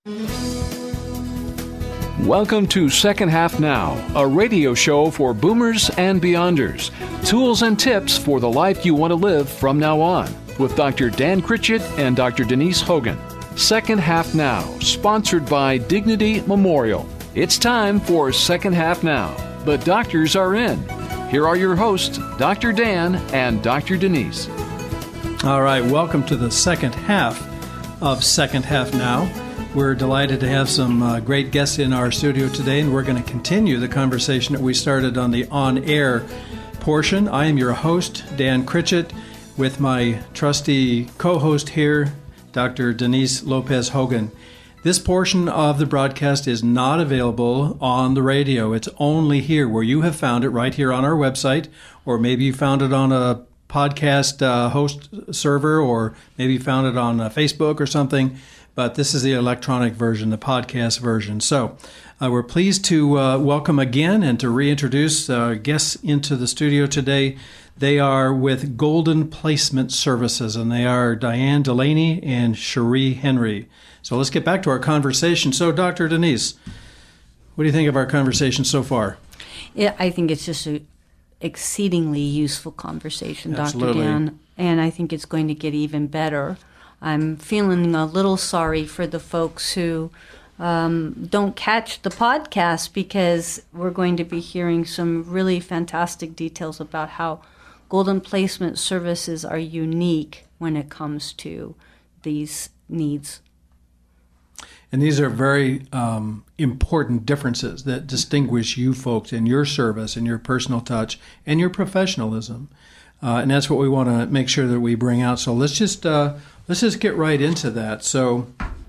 Welcome to Second Half Now, a radio show for boomers and beyonders. Tools and tips for the life you want to live from now on, with Dr. Dan Critchett and Dr. Denise Hogan. Second Half Now, sponsored by Dignity Memorial. It's time for Second Half Now. The doctors are in. Here are your hosts, Dr. Dan and Dr. Denise. All right, welcome to the second half of Second Half Now. We're delighted to have some great guests in our studio today, and we're going to continue the conversation that we started on the on-air portion. I am your host, Dan Critchett, with my trusty co-host here, Dr. Denise Lopez Hogan. This portion of the broadcast is not available on the radio. It's only here where you have found it, right here on our website, or maybe you found it on a podcast host server, or maybe you found it on Facebook or something. But this is the electronic version, the podcast version. So we're pleased to welcome again and to reintroduce our guests into the studio today. They are with Golden Placement Services, and they are Diane Delaney and Cherie Henry. So let's get back to our conversation. So, Dr. Denise, what do you think of our conversation so far? Yeah, I think it's just an exceedingly useful conversation, Absolutely. Dr. Dan, and I think it's going to get even better. I'm feeling a little sorry for the folks who don't catch the podcast, because we're going to be hearing some really fantastic details about how Golden Placement Services are unique when it comes to these needs. And these are very important differences that distinguish you folks in your service and your personal touch and your professionalism. And that's what we want to make sure that we bring out. So let's just get right into that. So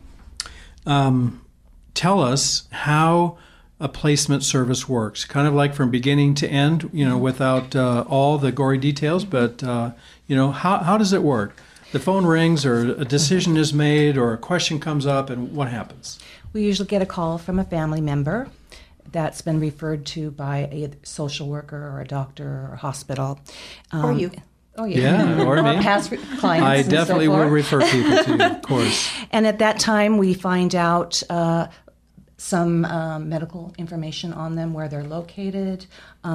tell us how a placement service works, kind of like from beginning to end, without all the gory details, but, how does it work? The phone rings, or a decision is made, or a question comes up, and what happens? We usually get a call from a family member that's been referred to by a social worker or a doctor or a hospital. Or you. Oh, yeah. Yeah, or me. Past clients. I and definitely so will forth. refer people to you, of course. And at that time, we find out some medical information on them, where they're located,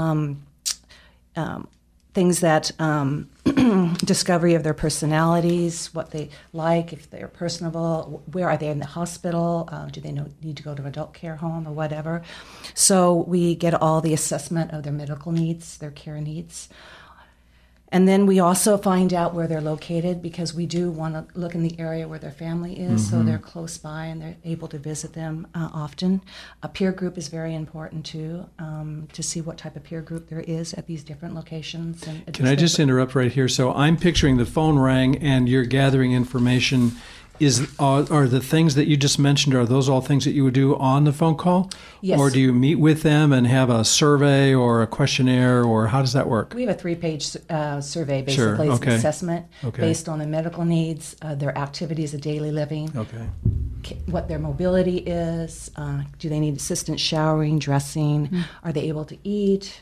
things that discovery of their personalities, what they like, if they're personable, where are they in the hospital, do they need to go to an adult care home or whatever. So we get all the assessment of their medical needs, their care needs. And then we also find out where they're located, because we do want to look in the area where their family is, so they're close by and they're able to visit them often. A peer group is very important too, to see what type of peer group there is at these different locations. Can I just interrupt right here? So I'm picturing the phone rang and you're gathering information. Are the things that you just mentioned, are those all things that you would do on the phone call? Yes. Or do you meet with them and have a survey or a questionnaire, or how does that work? We have a 3-page survey, basically. Sure, It's okay. an assessment Okay. based on the medical needs, their activities of daily living, Okay. what their mobility is, do they need assistance showering, dressing, are they able to eat,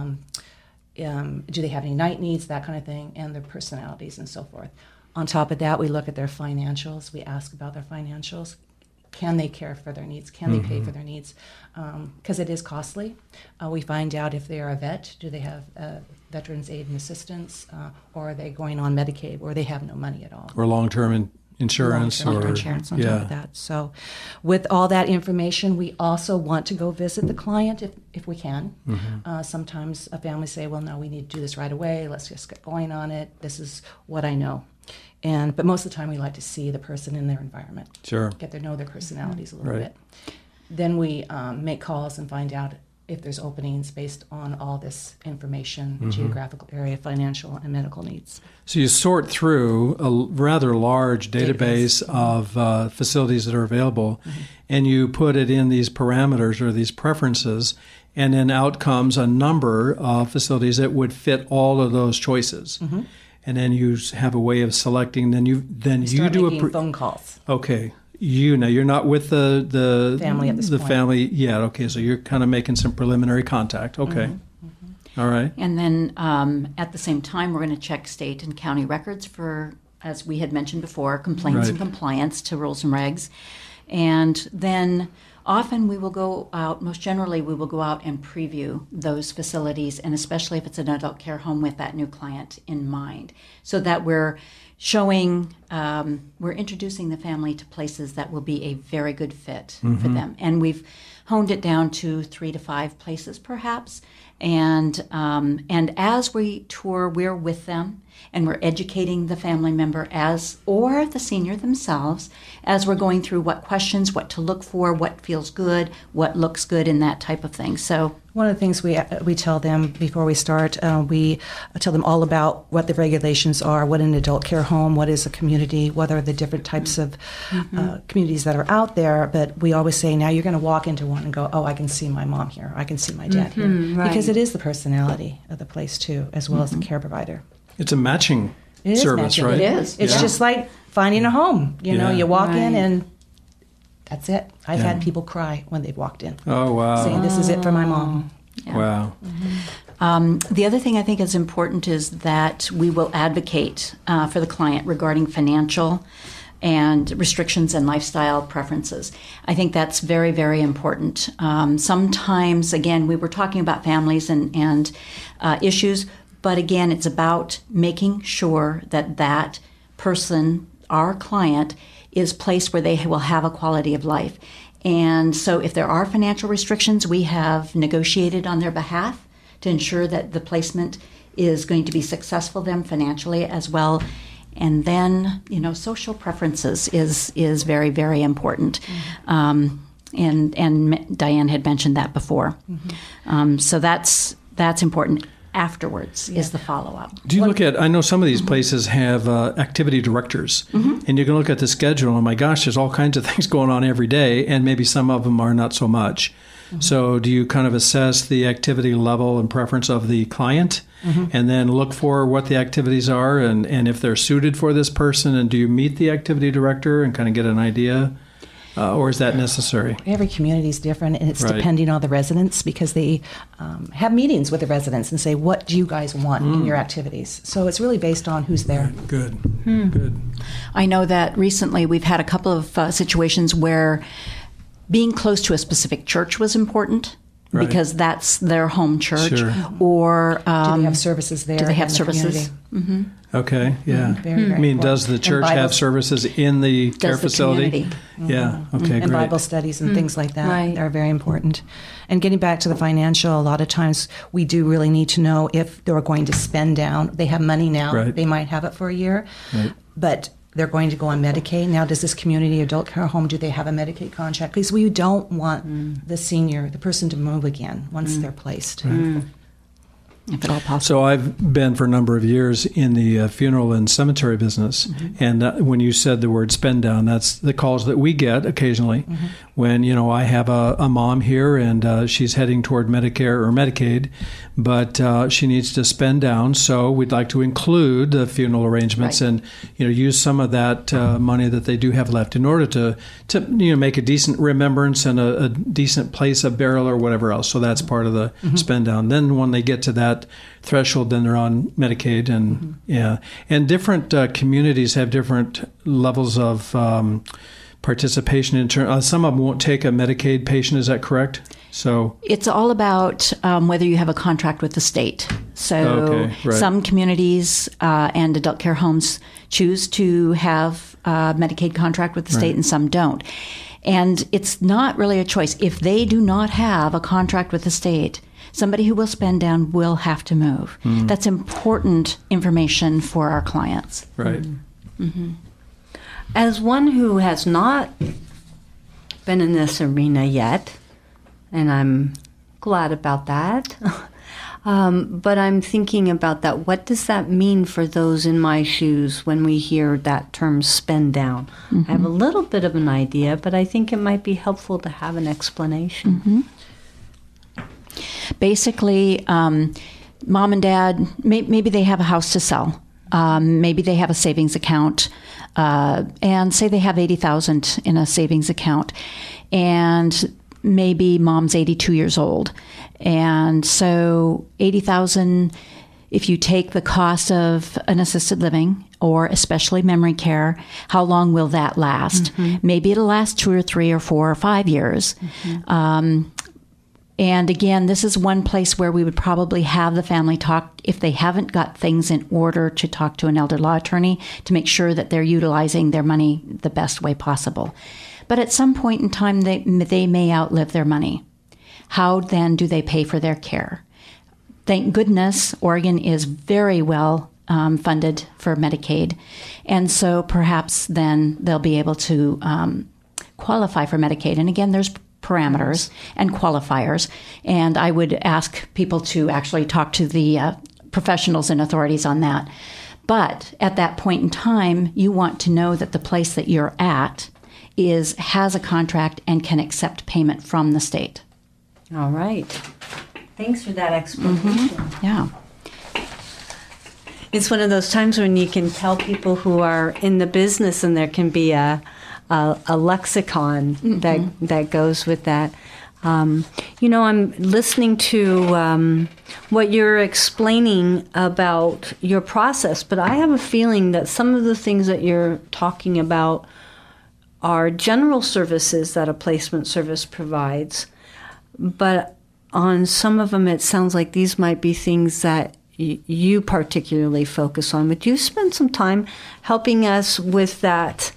do they have any night needs, that kind of thing, and their personalities and so forth. On top of that, we look at their financials. We ask about their financials. Can they care for their needs? Can they pay for their needs? Because it is costly. We find out if they are a vet. Do they have Veterans Aid and Assistance? Or are they going on Medicaid, or they have no money at all? Or long-term insurance? Long-term or insurance on top of that. So with all that information, we also want to go visit the client if we can. Sometimes a family say, well, no, we need to do this right away. Let's just get going on it. This is what I know. But most of the time, we like to see the person in their environment. Sure. Get to know their personalities a little Right. bit. Then we make calls and find out if there's openings based on all this information, geographical area, financial, and medical needs. So you sort through a rather large database of facilities that are available, and you put it in these parameters or these preferences, and then out comes a number of facilities that would fit all of those choices. And then you have a way of selecting. Then you Start do making phone calls. Okay. You're not with the Family at this the point. family yet. Okay, so you're kind of making some preliminary contact. Okay. All right. And then at the same time, we're going to check state and county records for, as we had mentioned before, complaints and compliance to rules and regs. And then often we will go out, most generally we will go out and preview those facilities, and especially if it's an adult care home with that new client in mind, so that we're showing, we're introducing the family to places that will be a very good fit for them. And we've honed it down to 3 to 5 places perhaps. And as we tour, we're with them, and we're educating the family member or the senior themselves as we're going through what questions, what to look for, what feels good, what looks good, and that type of thing. So one of the things we tell them before we start, we tell them all about what the regulations are, what an adult care home, what is a community, what are the different types of communities that are out there. But we always say, now you're going to walk into one and go, oh, I can see my mom here, I can see my dad here. Right. Because it is the personality of the place too, as well as the care provider. It's a matching It is service, matching. right? It is. It's just like finding a home. You know, Yeah. you walk in Right. and that's it. I've had people cry when they've walked in, Oh, wow. saying, this is it for my mom. Wow. the other thing I think is important is that we will advocate for the client regarding financial and restrictions and lifestyle preferences. I think that's very, very important. Sometimes, again, we were talking about families and issues, but again, it's about making sure that that person, our client, is placed where they will have a quality of life. And so if there are financial restrictions, we have negotiated on their behalf to ensure that the placement is going to be successful for them financially as well. And then, social preferences is very, very important. And Diane had mentioned that before. So that's important. Afterwards is the follow-up. Do you look at, I know some of these places have activity directors, and you can look at the schedule, and my gosh, there's all kinds of things going on every day, and maybe some of them are not so much. So do you kind of assess the activity level and preference of the client, and then look for what the activities are, and if they're suited for this person, and do you meet the activity director and kind of get an idea? Or is that necessary? Every community is different, and it's Right. depending on the residents, because they have meetings with the residents and say, what do you guys want in your activities? So it's really based on who's there. Good. Good. I know that recently we've had a couple of situations where being close to a specific church was important. Right. Because that's their home church, Sure. or Do they have services there? do they have in the services? community? Okay, yeah. Very, very I mean, important. does the And church have Bibles- services in the care the facility? community? Yeah, okay, and great. Bible studies and things like that Right. are very important. And getting back to the financial, a lot of times we do really need to know if they're going to spend down. They have money now. Right. They might have it for a year, Right. but they're going to go on Medicaid. Now, does this community adult care home, do they have a Medicaid contract? Because we don't want the person to move again once they're placed. If at all possible. So I've been for a number of years in the funeral and cemetery business, and when you said the word spend down, that's the calls that we get occasionally when, I have a mom here and she's heading toward Medicare or Medicaid, but she needs to spend down, so we'd like to include the funeral arrangements Right. and, use some of that money that they do have left in order to make a decent remembrance and a decent place of burial or whatever else. So that's part of the spend down. Then when they get to that threshold, then they're on Medicaid, and and different communities have different levels of participation in terms. Some of them won't take a Medicaid patient. Is that correct? So It's all about whether you have a contract with the state. So Okay, right. some communities and adult care homes choose to have a Medicaid contract with the state, Right. and some don't. And it's not really a choice. If they do not have a contract with the state, somebody who will spend down will have to move. That's important information for our clients. right, As one who has not been in this arena yet, and I'm glad about that, but I'm thinking about that. What does that mean for those in my shoes when we hear that term spend down? I have a little bit of an idea, but I think it might be helpful to have an explanation. Basically, mom and dad, maybe they have a house to sell. Maybe they have a savings account, and say they have $80,000 in a savings account, and maybe mom's 82 years old, and so $80,000. If you take the cost of an assisted living or especially memory care, how long will that last? Maybe it'll last 2 or 3 or 4 or 5 years. And again, this is one place where we would probably have the family talk, if they haven't got things in order, to talk to an elder law attorney to make sure that they're utilizing their money the best way possible. But at some point in time, they may outlive their money. How then do they pay for their care? Thank goodness, Oregon is very well funded for Medicaid. And so perhaps then they'll be able to qualify for Medicaid. And again, there's parameters and qualifiers. And I would ask people to actually talk to the professionals and authorities on that. But at that point in time, you want to know that the place that you're at has a contract and can accept payment from the state. All right. Thanks for that explanation. Yeah. It's one of those times when you can tell people who are in the business, and there can be a lexicon that goes with that. I'm listening to what you're explaining about your process, but I have a feeling that some of the things that you're talking about are general services that a placement service provides, but on some of them it sounds like these might be things that you particularly focus on. Would you spend some time helping us with that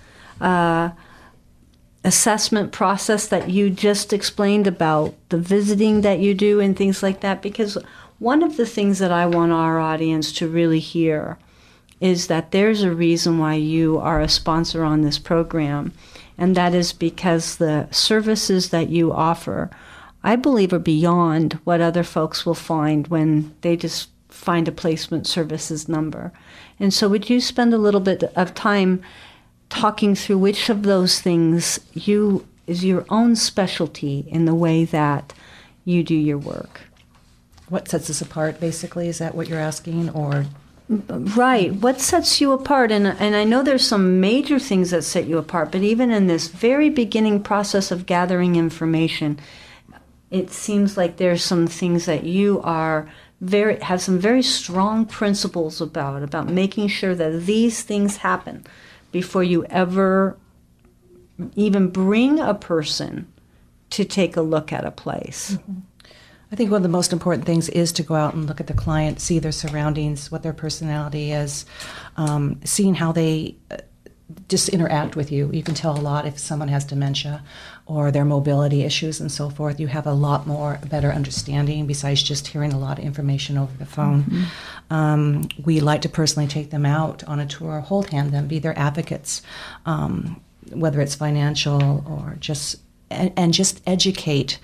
assessment process that you just explained about the visiting that you do and things like that? Because one of the things that I want our audience to really hear is that there's a reason why you are a sponsor on this program, and that is because the services that you offer, I believe, are beyond what other folks will find when they just find a placement services number. And so would you spend a little bit of time talking through which of those things is your own specialty in the way that you do your work? What sets us apart, basically? Is that what you're asking? Or right. What sets you apart? And I know there's some major things that set you apart, but even in this very beginning process of gathering information, it seems like there's some things that you have some very strong principles about making sure that these things happen before you ever even bring a person to take a look at a place. I think one of the most important things is to go out and look at the client, see their surroundings, what their personality is, seeing how they just interact with you. You can tell a lot if someone has dementia or their mobility issues and so forth. You have a better understanding besides just hearing a lot of information over the phone. We like to personally take them out on a tour, hold hand them, be their advocates, whether it's financial or just educate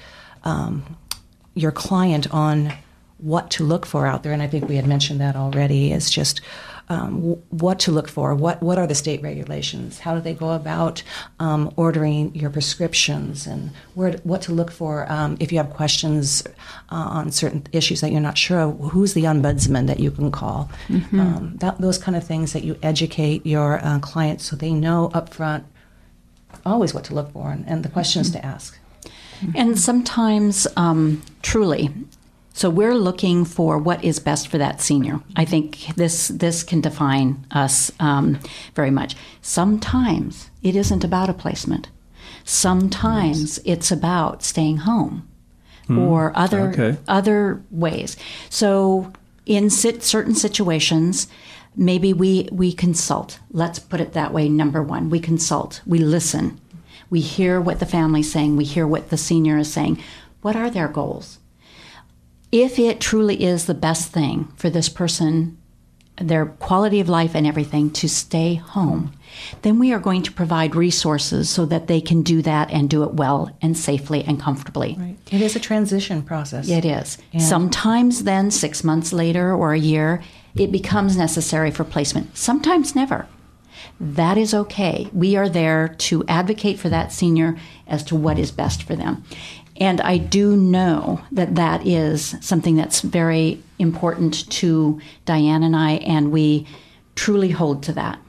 your client on what to look for out there. And I think we had mentioned that already, is just what to look for. What are the state regulations? How do they go about ordering your prescriptions? And what to look for if you have questions on certain issues that you're not sure of. Who's the ombudsman that you can call? Those kind of things that you educate your clients so they know up front always what to look for and the questions to ask. And sometimes, truly, so we're looking for what is best for that senior. I think this can define us very much. Sometimes it isn't about a placement. Sometimes it's about staying home or other ways. So in certain situations, maybe we consult. Let's put it that way. Number one, we consult. We listen. We hear what the family's saying. We hear what the senior is saying. What are their goals? If it truly is the best thing for this person, their quality of life and everything, to stay home, then we are going to provide resources so that they can do that and do it well and safely and comfortably. Right. It is a transition process. It is. And sometimes then 6 months later or a year, it becomes necessary for placement. Sometimes never. That is okay. We are there to advocate for that senior as to what is best for them. And I do know that is something that's very important to Diane and I, and we truly hold to that.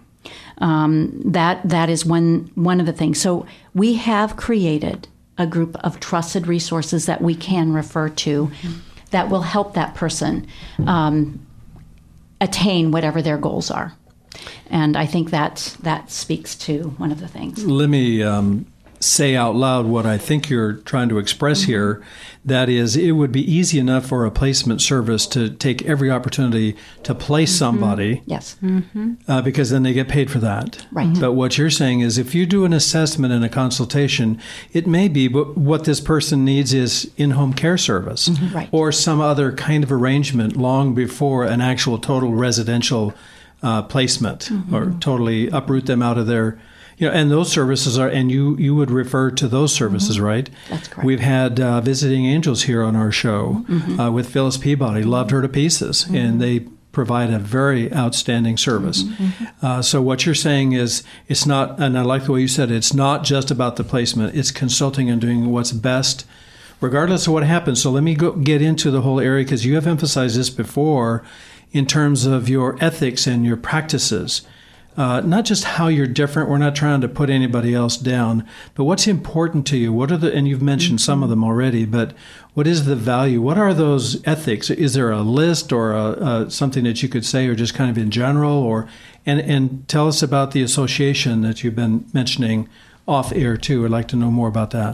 That is one of the things. So we have created a group of trusted resources that we can refer to that will help that person attain whatever their goals are. And I think that speaks to one of the things. Let me say out loud what I think you're trying to express here. That is, it would be easy enough for a placement service to take every opportunity to place somebody. Yes. Because then they get paid for that. Right. But what you're saying is if you do an assessment and a consultation, it may be what this person needs is in-home care service Right. or some other kind of arrangement long before an actual total residential placement or totally uproot them out of their... and those services are, and you would refer to those services, right? That's correct. We've had Visiting Angels here on our show with Phyllis Peabody. Loved her to pieces, and they provide a very outstanding service. So what you're saying is it's not, and I like the way you said it, it's not just about the placement. It's consulting and doing what's best, regardless of what happens. So let me get into the whole area, because you have emphasized this before in terms of your ethics and your practices. Not just how you're different. We're not trying to put anybody else down, but what's important to you? What are and you've mentioned some of them already, but what is the value? What are those ethics? Is there a list or something that you could say, or just kind of in general, and tell us about the association that you've been mentioning off air too. I'd like to know more about that.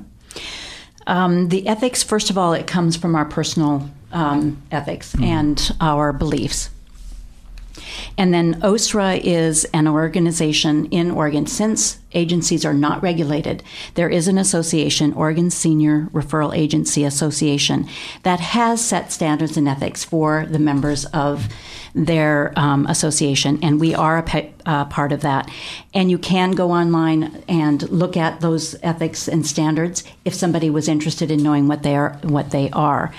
The ethics, first of all, it comes from our personal ethics and our beliefs. And then OSRA is an organization in Oregon. Since agencies are not regulated, there is an association, Oregon Senior Referral Agency Association, that has set standards and ethics for the members of their association, and we are a part of that. And you can go online and look at those ethics and standards if somebody was interested in knowing what they are.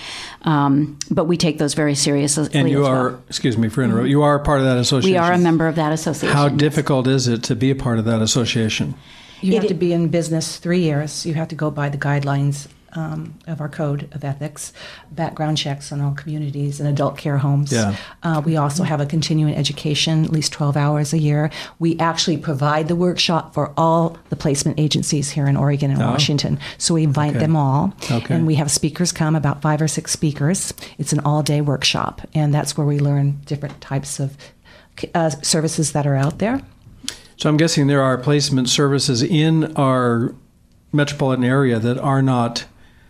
But we take those very seriously. And you are, excuse me for interrupting, you are a part of that association. We are a member of that association. How difficult is it to be a part of that association? You have to be in business 3 years. You have to go by the guidelines of our code of ethics, background checks on all communities and adult care homes. Yeah. We also have a continuing education, at least 12 hours a year. We actually provide the workshop for all the placement agencies here in Oregon and Washington. So we invite them all. Okay. And we have speakers come, about 5 or 6 speakers. It's an all-day workshop. And that's where we learn different types of services that are out there. So I'm guessing there are placement services in our metropolitan area that are not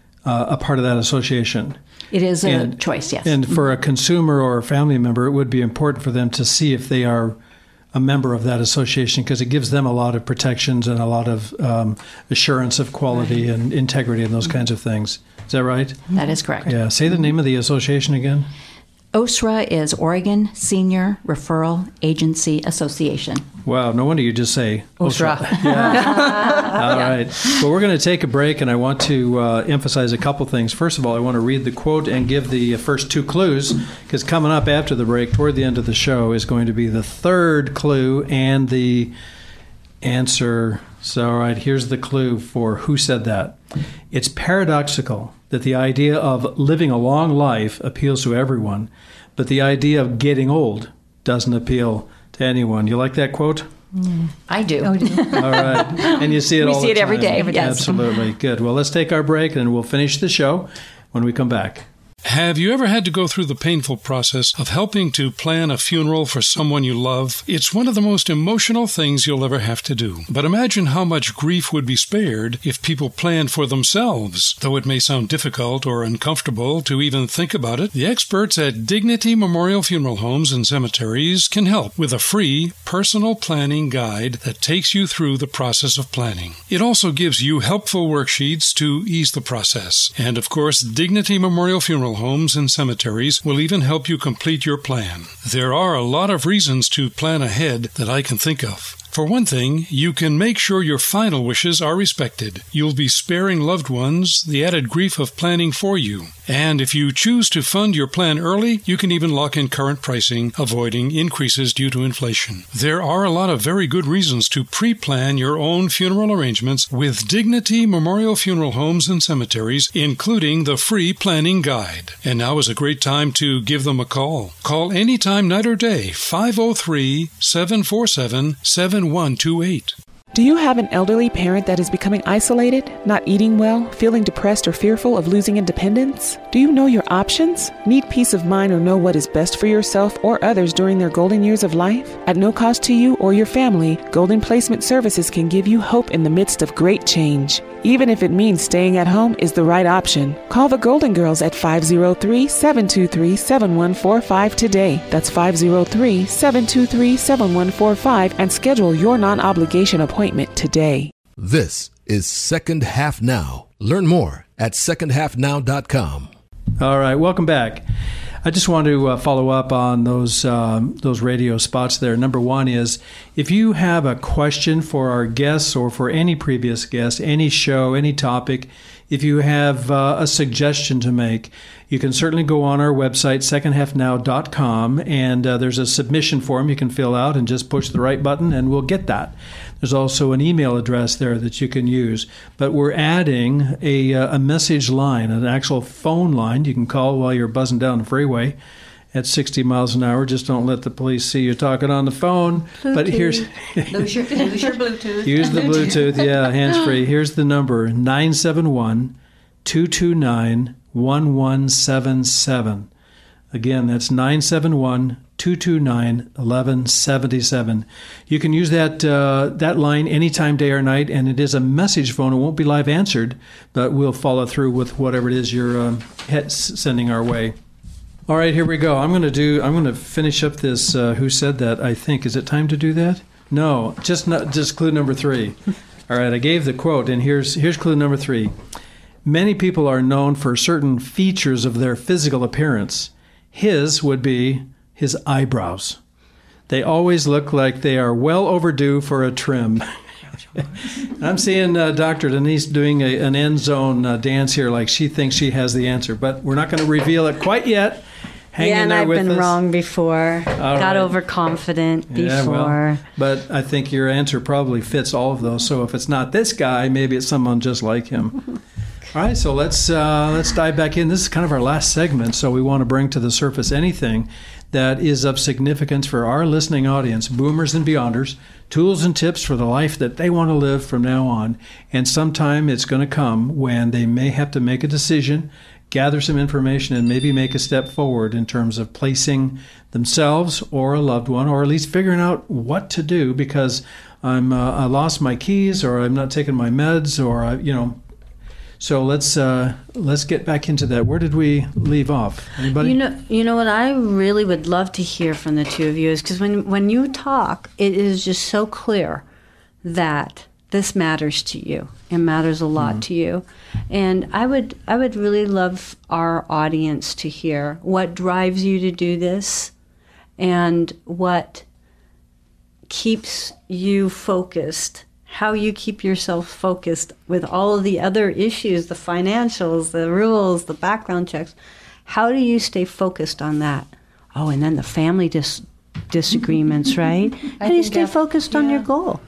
a part of that association. It is a choice, yes. And for a consumer or a family member, it would be important for them to see if they are a member of that association, because it gives them a lot of protections and a lot of assurance of quality and integrity and those kinds of things. Is that right? That is correct. Yeah. Say the name of the association again. OSRA is Oregon Senior Referral Agency Association. Wow, no wonder you just say OSRA. Yeah. All right. Well, we're going to take a break, and I want to emphasize a couple things. First of all, I want to read the quote and give the first 2 clues, because coming up after the break, toward the end of the show, is going to be the third clue and the answer. So, all right, here's the clue for who said that. It's paradoxical that the idea of living a long life appeals to everyone, but the idea of getting old doesn't appeal to anyone. You like that quote? I do. Oh, All right. And you see it all the time. We see it every day. Yes. Absolutely. Good. Well, let's take our break, and we'll finish the show when we come back. Have you ever had to go through the painful process of helping to plan a funeral for someone you love? It's one of the most emotional things you'll ever have to do. But imagine how much grief would be spared if people planned for themselves. Though it may sound difficult or uncomfortable to even think about it, the experts at Dignity Memorial Funeral Homes and Cemeteries can help with a free personal planning guide that takes you through the process of planning. It also gives you helpful worksheets to ease the process. And of course, Dignity Memorial Funeral Homes and Cemeteries will even help you complete your plan. There are a lot of reasons to plan ahead that I can think of. For one thing, you can make sure your final wishes are respected. You'll be sparing loved ones the added grief of planning for you. And if you choose to fund your plan early, you can even lock in current pricing, avoiding increases due to inflation. There are a lot of very good reasons to pre-plan your own funeral arrangements with Dignity Memorial Funeral Homes and Cemeteries, including the free planning guide. And now is a great time to give them a call. Call anytime, night or day, 503-747-7128. Do you have an elderly parent that is becoming isolated, not eating well, feeling depressed or fearful of losing independence? Do you know your options? Need peace of mind or know what is best for yourself or others during their golden years of life? At no cost to you or your family, Golden Placement Services can give you hope in the midst of great change. Even if it means staying at home is the right option. Call the Golden Girls at 503-723-7145 today. That's 503-723-7145 and schedule your non-obligation appointment today. This is Second Half Now. Learn more at secondhalfnow.com. All right, welcome back. I just want to follow up on those radio spots there. Number one is, if you have a question for our guests or for any previous guest, any show, any topic, if you have a suggestion to make, you can certainly go on our website, secondhalfnow.com, and there's a submission form you can fill out and just push the right button and we'll get that. There's also an email address there that you can use. But we're adding a message line, an actual phone line you can call while you're buzzing down the freeway at 60 miles an hour. Just don't let the police see you talking on the phone. Bluetooth. But here's Lose your Bluetooth. Use the Bluetooth, yeah, hands-free. Here's the number, 971-229-1177. Again, that's 971-229-1177. You can use that line anytime, day or night, and it is a message phone. It won't be live answered, but we'll follow through with whatever it is you're sending our way. All right, here we go. I'm going to finish up this Who Said That, I think. Is it time to do that? No, just clue number 3. All right, I gave the quote, and here's clue number 3. Many people are known for certain features of their physical appearance. His would be his eyebrows. They always look like they are well overdue for a trim. I'm seeing Dr. Denise doing an end zone dance here like she thinks she has the answer, but we're not going to reveal it quite yet. Hang in there with us. I've been wrong before. Got overconfident before. Yeah, well, but I think your answer probably fits all of those. So if it's not this guy, maybe it's someone just like him. All right, so let's dive back in. This is kind of our last segment, so we want to bring to the surface anything that is of significance for our listening audience, boomers and beyonders, tools and tips for the life that they want to live from now on. And sometime it's going to come when they may have to make a decision, gather some information, and maybe make a step forward in terms of placing themselves or a loved one, or at least figuring out what to do because I lost my keys, or I'm not taking my meds, or So let's get back into that. Where did we leave off? Anybody? You know what I really would love to hear from the two of you is because when you talk, it is just so clear that this matters to you. It matters a lot to you, and I would really love our audience to hear what drives you to do this, and what keeps you focused. How you keep yourself focused with all of the other issues, the financials, the rules, the background checks. How do you stay focused on that? Oh, and then the family disagreements, right? How do you stay focused on your goal?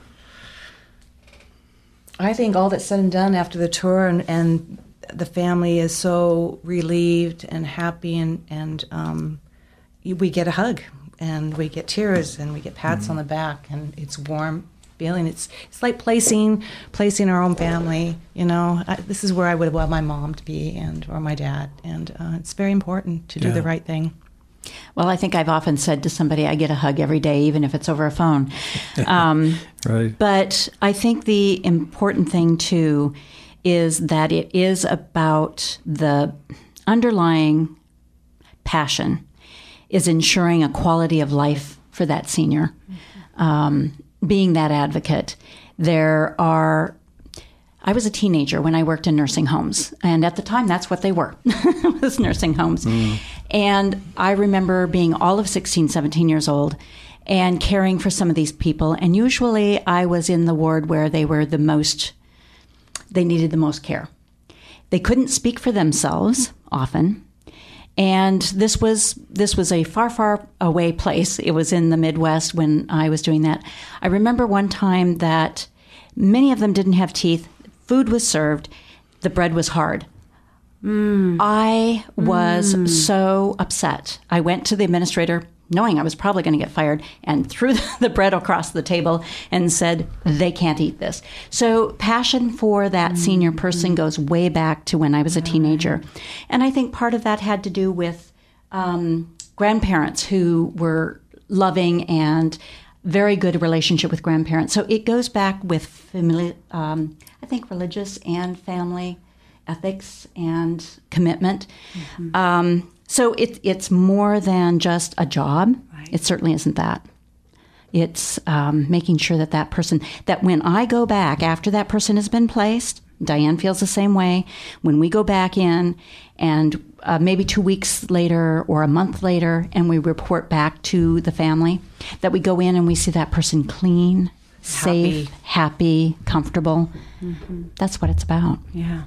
I think all that's said and done after the tour, and the family is so relieved and happy, and we get a hug, and we get tears, and we get pats on the back, and it's warm feeling. It's like placing our own family. This is where I would want my mom to be, or my dad, and it's very important to do the right thing. Well, I think I've often said to somebody, I get a hug every day, even if it's over a phone. Right. But I think the important thing, too, is that it is about the underlying passion is ensuring a quality of life for that senior. Being that advocate. I was a teenager when I worked in nursing homes, and at the time that's what they were, was nursing homes. And I remember being all of 16, 17 years old and caring for some of these people, and usually I was in the ward where they needed the most care. They couldn't speak for themselves often. And this was a far, far away place. It was in the Midwest when I was doing that. I remember one time that many of them didn't have teeth. Food was served. The bread was hard. I was so upset. I went to the administrator knowing I was probably going to get fired, and threw the bread across the table and said, they can't eat this. So passion for that senior person goes way back to when I was a teenager. And I think part of that had to do with grandparents who were loving and very good relationship with grandparents. So it goes back with family, I think religious and family ethics and commitment. So it's more than just a job. Right. It certainly isn't that. It's making sure that person, that when I go back after that person has been placed, Diane feels the same way. When we go back in and maybe 2 weeks later or a month later and we report back to the family, that we go in and we see that person clean, safe, happy, comfortable. That's what it's about. Yeah.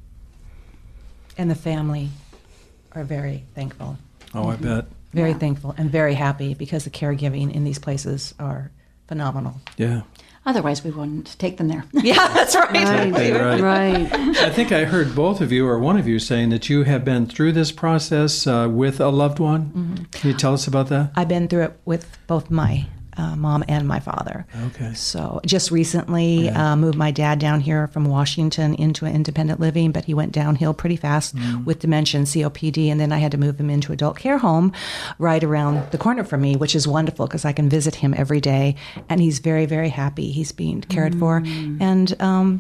And the family are very thankful. Oh, I bet. Very thankful and very happy because the caregiving in these places are phenomenal. Yeah. Otherwise, we wouldn't take them there. Yeah, that's right. Right. I think I heard both of you or one of you saying that you have been through this process with a loved one. Can you tell us about that? I've been through it with both my mom and my father. Okay. So just recently moved my dad down here from Washington into an independent living, but he went downhill pretty fast with dementia and COPD, and then I had to move him into adult care home right around the corner from me, which is wonderful because I can visit him every day, and he's very, very happy. He's being cared for, and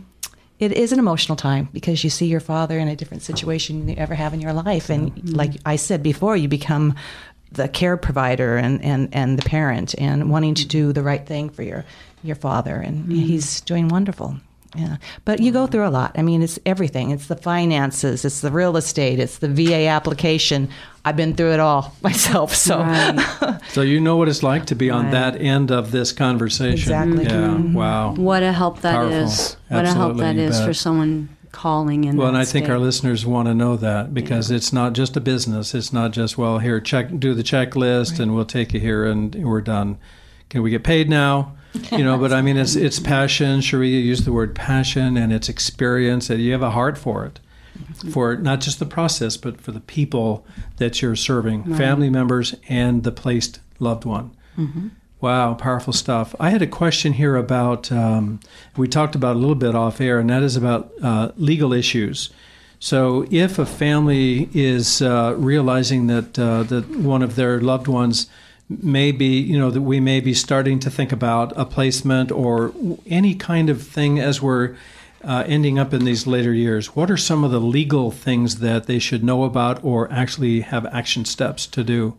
it is an emotional time because you see your father in a different situation than you ever have in your life, and like I said before, you become the care provider and the parent and wanting to do the right thing for your father. And he's doing wonderful. Yeah. But you go through a lot. I mean, it's everything. It's the finances. It's the real estate. It's the VA application. I've been through it all myself. So, so you know what it's like to be on that end of this conversation. Exactly. Yeah. Wow. What a help that Powerful. is. What a help that is for someone calling in. Well, and I state. think our listeners want to know that because it's not just a business. It's not just, well, here, do the checklist and we'll take you here and we're done. Can we get paid now? But I mean, it's passion. Sharia used the word passion, and it's experience, and you have a heart for it, for not just the process, but for the people that you're serving, family members and the placed loved one. Wow, powerful stuff. I had a question here about, we talked about a little bit off air, and that is about legal issues. So if a family is realizing that one of their loved ones may be, that we may be starting to think about a placement or any kind of thing as we're ending up in these later years, what are some of the legal things that they should know about or actually have action steps to do?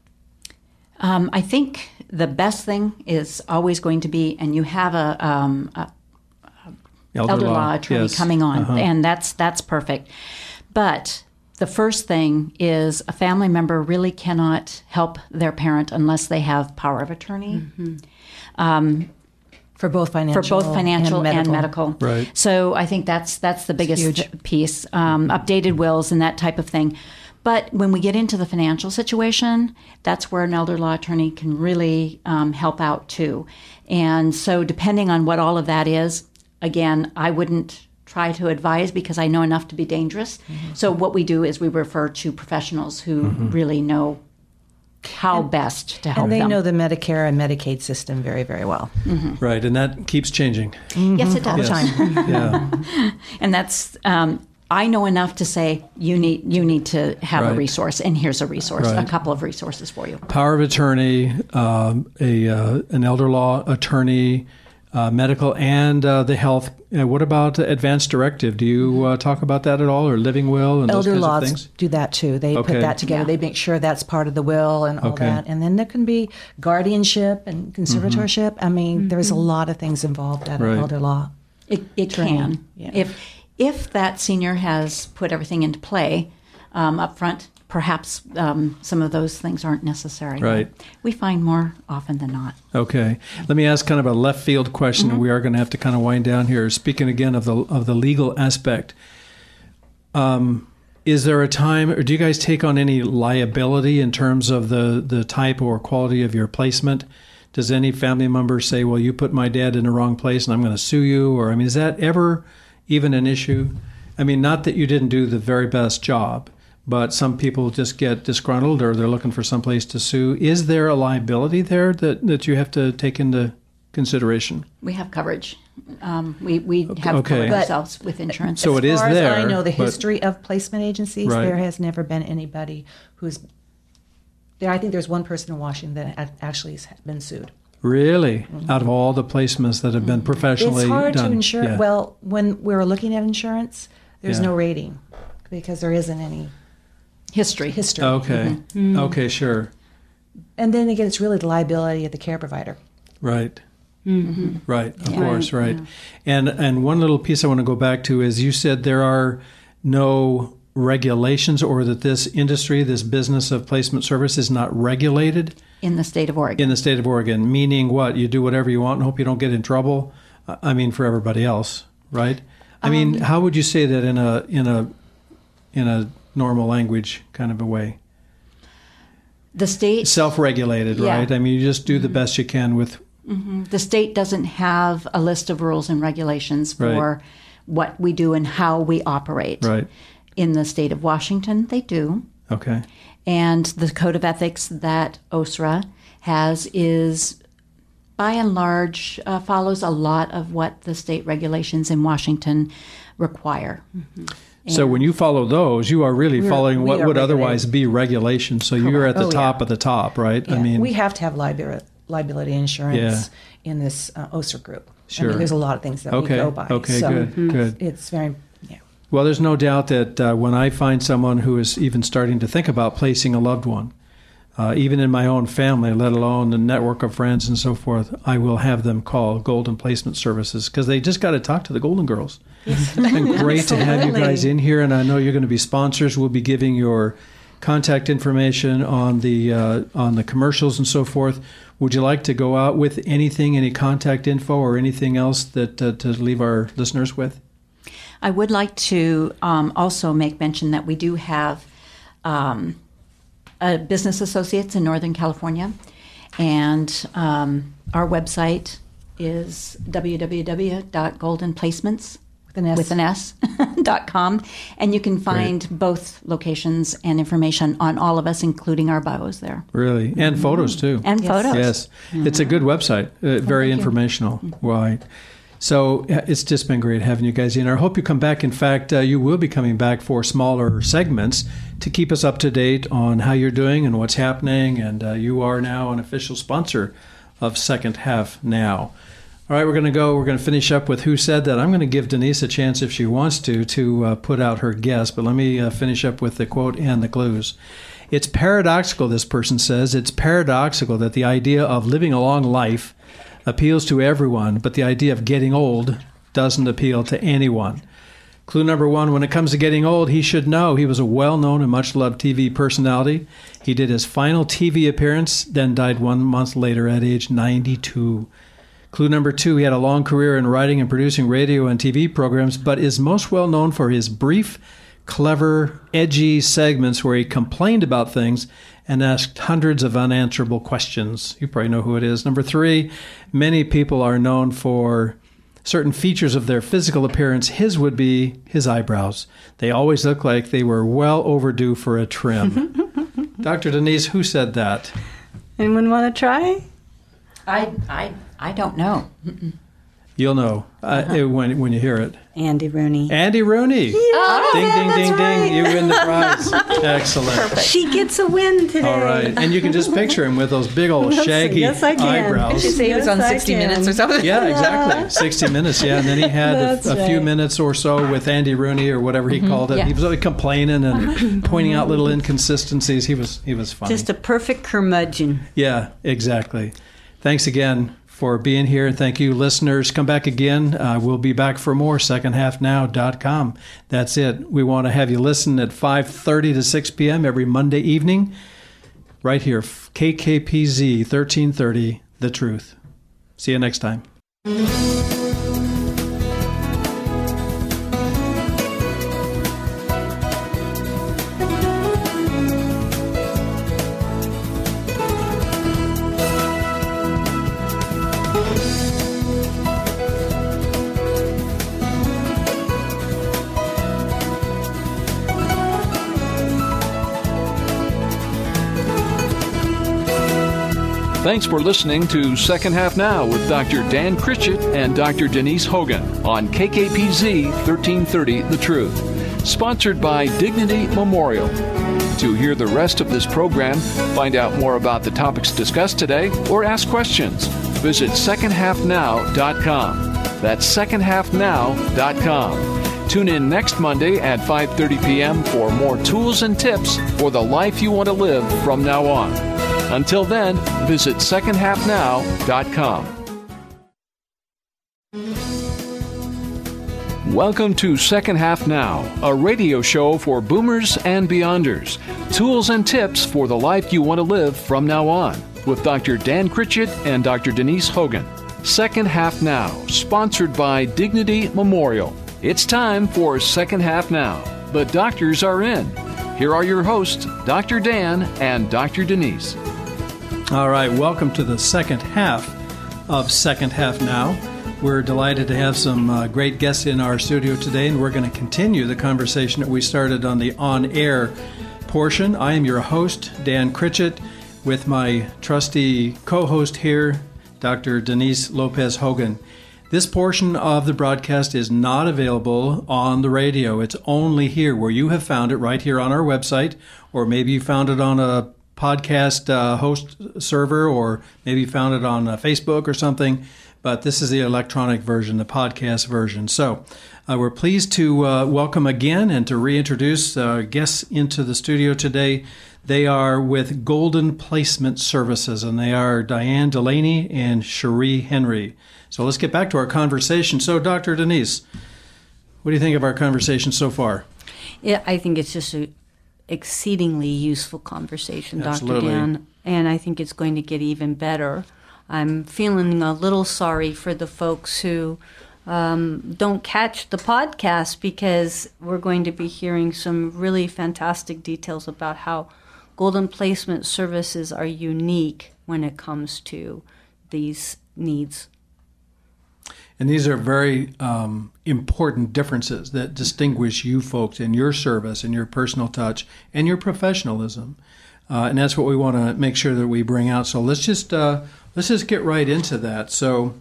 I think the best thing is always going to be, and you have a elder law attorney coming on, and that's perfect. But the first thing is a family member really cannot help their parent unless they have power of attorney. For both financial and medical. Right. So I think that's the biggest piece. Updated wills and that type of thing. But when we get into the financial situation, that's where an elder law attorney can really help out too. And so depending on what all of that is, again, I wouldn't try to advise because I know enough to be dangerous. So what we do is we refer to professionals who really know how best to help them. And they know the Medicare and Medicaid system very, very well. Right, and that keeps changing. Yes, it does. All the time. Yeah. And that's... I know enough to say you need to have a resource, and here's a resource, a couple of resources for you. Power of attorney, an elder law attorney, medical, and the health. What about advanced directive? Do you talk about that at all, or living will and elder those kinds laws of things? Do that too. They put that together. Yeah. They make sure that's part of the will and all that. And then there can be guardianship and conservatorship. I mean, there's a lot of things involved at an elder law. It can. Yeah. If that senior has put everything into play up front, perhaps some of those things aren't necessary. Right. We find more often than not. Okay. Let me ask kind of a left field question. We are going to have to kind of wind down here. Speaking again of the legal aspect, is there a time, or do you guys take on any liability in terms of the type or quality of your placement? Does any family member say, well, you put my dad in the wrong place and I'm going to sue you? Or, I mean, is that ever even an issue? I mean, not that you didn't do the very best job, but some people just get disgruntled or they're looking for someplace to sue. Is there a liability there that you have to take into consideration? We have coverage. We have covered ourselves with insurance. So it is there. As far as I know, the history of placement agencies, Right. there has never been anybody who's there. I think there's one person in Washington that actually has been sued. Really? Out of all the placements that have been professionally done? It's hard to insure. Yeah. Well, when we're looking at insurance, there's Yeah. no rating because there isn't any history. Okay. Okay, sure. And then again, it's really the liability of the care provider. Right. Right, of course, right. And one little piece I want to go back to is you said there are no regulations, or that this industry, this business of placement service, is not regulated In the state of Oregon. in the state of Oregon. Meaning what? You do whatever you want and hope you don't get in trouble. I mean, for everybody else, right? I mean, how would you say that in a normal language kind of a way? The state Self-regulated, Yeah. right? I mean, you just do the best you can with. The state doesn't have a list of rules and regulations for Right. what we do and how we operate. Right. In the state of Washington, they do. Okay. And the code of ethics that OSRA has is, by and large, follows a lot of what the state regulations in Washington require. So when you follow those, you are really following we what are would otherwise regulated. be regulation. So you're at the Oh, top yeah. of the top, right? Yeah. I mean, we have to have liability insurance in this OSRA group. I Sure. mean, there's a lot of things that okay, we go by. okay, so good. It's very, Well, there's no doubt that when I find someone who is even starting to think about placing a loved one, even in my own family, let alone the network of friends and so forth, I will have them call Golden Placement Services because they just got to talk to the Golden Girls. It's been great to have you guys in here, and I know you're going to be sponsors. We'll be giving your contact information on the commercials and so forth. Would you like to go out with anything, any contact info or anything else that to leave our listeners with? I would like to also make mention that we do have a business associates in Northern California, and our website is www.goldenplacements with an S.com, and you can find both locations and information on all of us, including our bios there. Really? And photos, too. And photos. Yes. It's a good website. Very informational. Right. So it's just been great having you guys in. I hope you come back. In fact, you will be coming back for smaller segments to keep us up to date on how you're doing and what's happening. And you are now an official sponsor of Second Half Now. All right, we're going to finish up with Who Said That. I'm going to give Denise a chance, if she wants to put out her guess. But let me finish up with the quote and the clues. It's paradoxical, this person says, it's paradoxical that the idea of living a long life appeals to everyone, but the idea of getting old doesn't appeal to anyone. Clue number 1, when it comes to getting old, he should know he was a well-known and much-loved TV personality. He did his final TV appearance, then died 1 month later at age 92. Clue number 2, he had a long career in writing and producing radio and TV programs, but is most well known for his brief, clever, edgy segments where he complained about things and asked hundreds of unanswerable questions. You probably know who it is. Number 3, many people are known for certain features of their physical appearance. His would be his eyebrows. They always look like they were well overdue for a trim. Dr. Denise, who said that? Anyone want to try? I don't know. You'll know when you hear it. Andy Rooney. Andy Rooney. Oh, ding, yeah, ding, that's ding, right. ding. You win the prize. Excellent. She gets a win today. All right. And you can just picture him with those big old shaggy yes, I can. eyebrows. Did you say He was on 60 Minutes or something. Yeah, exactly. 60 Minutes, yeah. And then he had That's a few right. minutes or so with Andy Rooney or whatever he called it. Yeah. He was always complaining and pointing out little inconsistencies. He was funny. Just a perfect curmudgeon. Yeah, exactly. Thanks again for being here. Thank you, listeners. Come back again. We'll be back for more, secondhalfnow.com. That's it. We want to have you listen at 5:30 to 6 p.m. every Monday evening, right here, KKPZ 1330, The Truth. See you next time. Thanks for listening to Second Half Now with Dr. Dan Critchett and Dr. Denise Hogan on KKPZ 1330 The Truth. Sponsored by Dignity Memorial. To hear the rest of this program, find out more about the topics discussed today, or ask questions, visit secondhalfnow.com. That's secondhalfnow.com. Tune in next Monday at 5:30 p.m. for more tools and tips for the life you want to live from now on. Until then, visit secondhalfnow.com. Welcome to Second Half Now, a radio show for boomers and beyonders. Tools and tips for the life you want to live from now on, with Dr. Dan Critchett and Dr. Denise Hogan. Second Half Now, sponsored by Dignity Memorial. It's time for Second Half Now. The doctors are in. Here are your hosts, Dr. Dan and Dr. Denise. All right, welcome to the second half of Second Half Now. We're delighted to have some great guests in our studio today, and we're going to continue the conversation that we started on the on-air portion. I am your host, Dan Critchett, with my trusty co-host here, Dr. Denise Lopez Hogan. This portion of the broadcast is not available on the radio. It's only here where you have found it, right here on our website, or maybe you found it on a podcast host server, or maybe you found it on Facebook or something. But this is the electronic version, the podcast version. So we're pleased to welcome again and to reintroduce guests into the studio today. They are with Golden Placement Services, and they are Diane Delaney and Cherie Henry. So let's get back to our conversation. So, Dr. Denise, what do you think of our conversation so far? Yeah, I think it's just an exceedingly useful conversation, Absolutely. Dr. Dan, and I think it's going to get even better. I'm feeling a little sorry for the folks who don't catch the podcast, because we're going to be hearing some really fantastic details about how Golden Placement Services are unique when it comes to these needs. And these are very important differences that distinguish you folks in your service and your personal touch and your professionalism. And that's what we want to make sure that we bring out. So let's just get right into that. So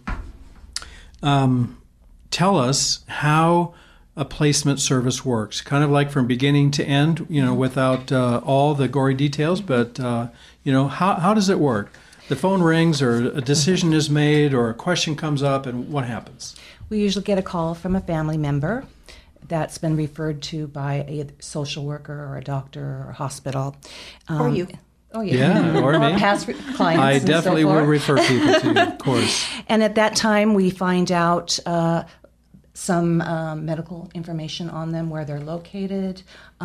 tell us how a placement service works, kind of like from beginning to end, without all the gory details, but, how does it work? The phone rings, or a decision is made, or a question comes up, and what happens? We usually get a call from a family member that's been referred to by a social worker or a doctor or a hospital. Or you. Oh, yeah, or me. Past clients. I definitely will refer people to you, of course. And at that time, we find out some medical information on them, where they're located,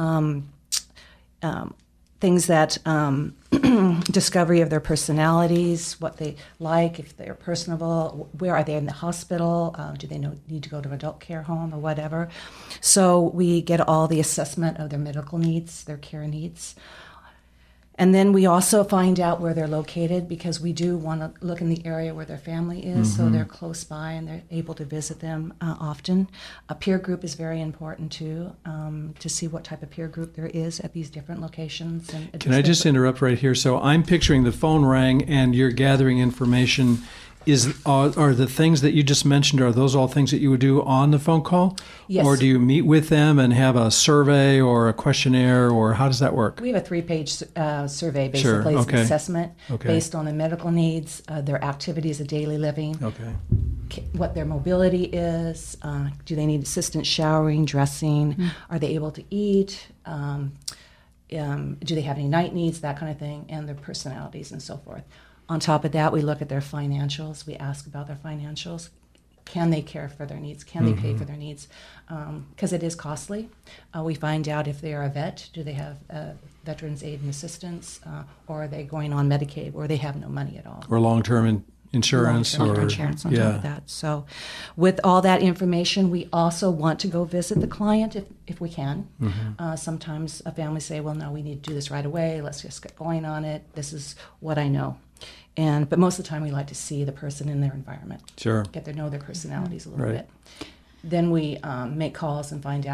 things that discovery of their personalities, what they like, if they're personable, where are they in the hospital, do they need to go to an adult care home or whatever. So we get all the assessment of their medical needs, their care needs. And then we also find out where they're located, because we do want to look in the area where their family is, so they're close by and they're able to visit them often. A peer group is very important too, to see what type of peer group there is at these different locations. And can I just interrupt right here? So I'm picturing the phone rang and you're gathering information. Are the things that you just mentioned, are those all things that you would do on the phone call? Yes. Or do you meet with them and have a survey or a questionnaire, or how does that work? We have a 3-page survey, basically. Sure. It's Okay. an assessment Okay. based on their medical needs, their activities of daily living, Okay. what their mobility is, do they need assistance showering, dressing, are they able to eat, do they have any night needs, that kind of thing, and their personalities and so forth. On top of that, we look at their financials. We ask about their financials. Can they care for their needs? Can they pay for their needs? Because it is costly. We find out if they are a vet, do they have Veterans Aid and Assistance, or are they going on Medicaid, or they have no money at all. Or long-term insurance. Long-term insurance on top of that. So with all that information, we also want to go visit the client if we can. Sometimes a family say, well, no, we need to do this right away. Let's just get going on it. This is what I know. But most of the time, we like to see the person in their environment. Sure. Get to know their personalities a little Right. bit. Then we make calls and find out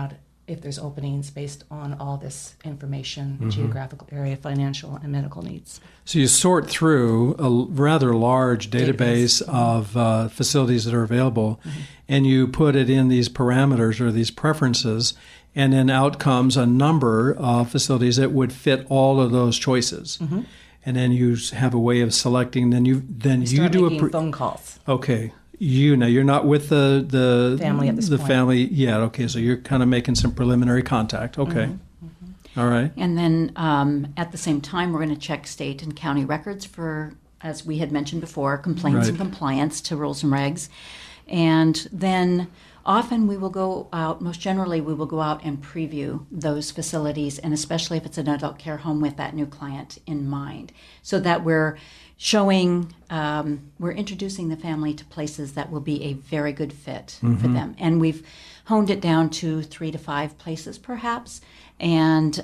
if there's openings based on all this information, geographical area, financial, and medical needs. So you sort through a rather large database of facilities that are available, and you put it in these parameters or these preferences, and then out comes a number of facilities that would fit all of those choices. And then you have a way of selecting. Then you do making phone calls. Okay. Now you're not with the family at this point. Family yet. Okay, so you're kind of making some preliminary contact. Okay. All right. And then at the same time, we're going to check state and county records for, as we had mentioned before, complaints and compliance to rules and regs. And then often we will go out, most generally we will go out and preview those facilities, and especially if it's an adult care home with that new client in mind, so that we're showing, we're introducing the family to places that will be a very good fit for them. And we've honed it down to 3 to 5 places perhaps. And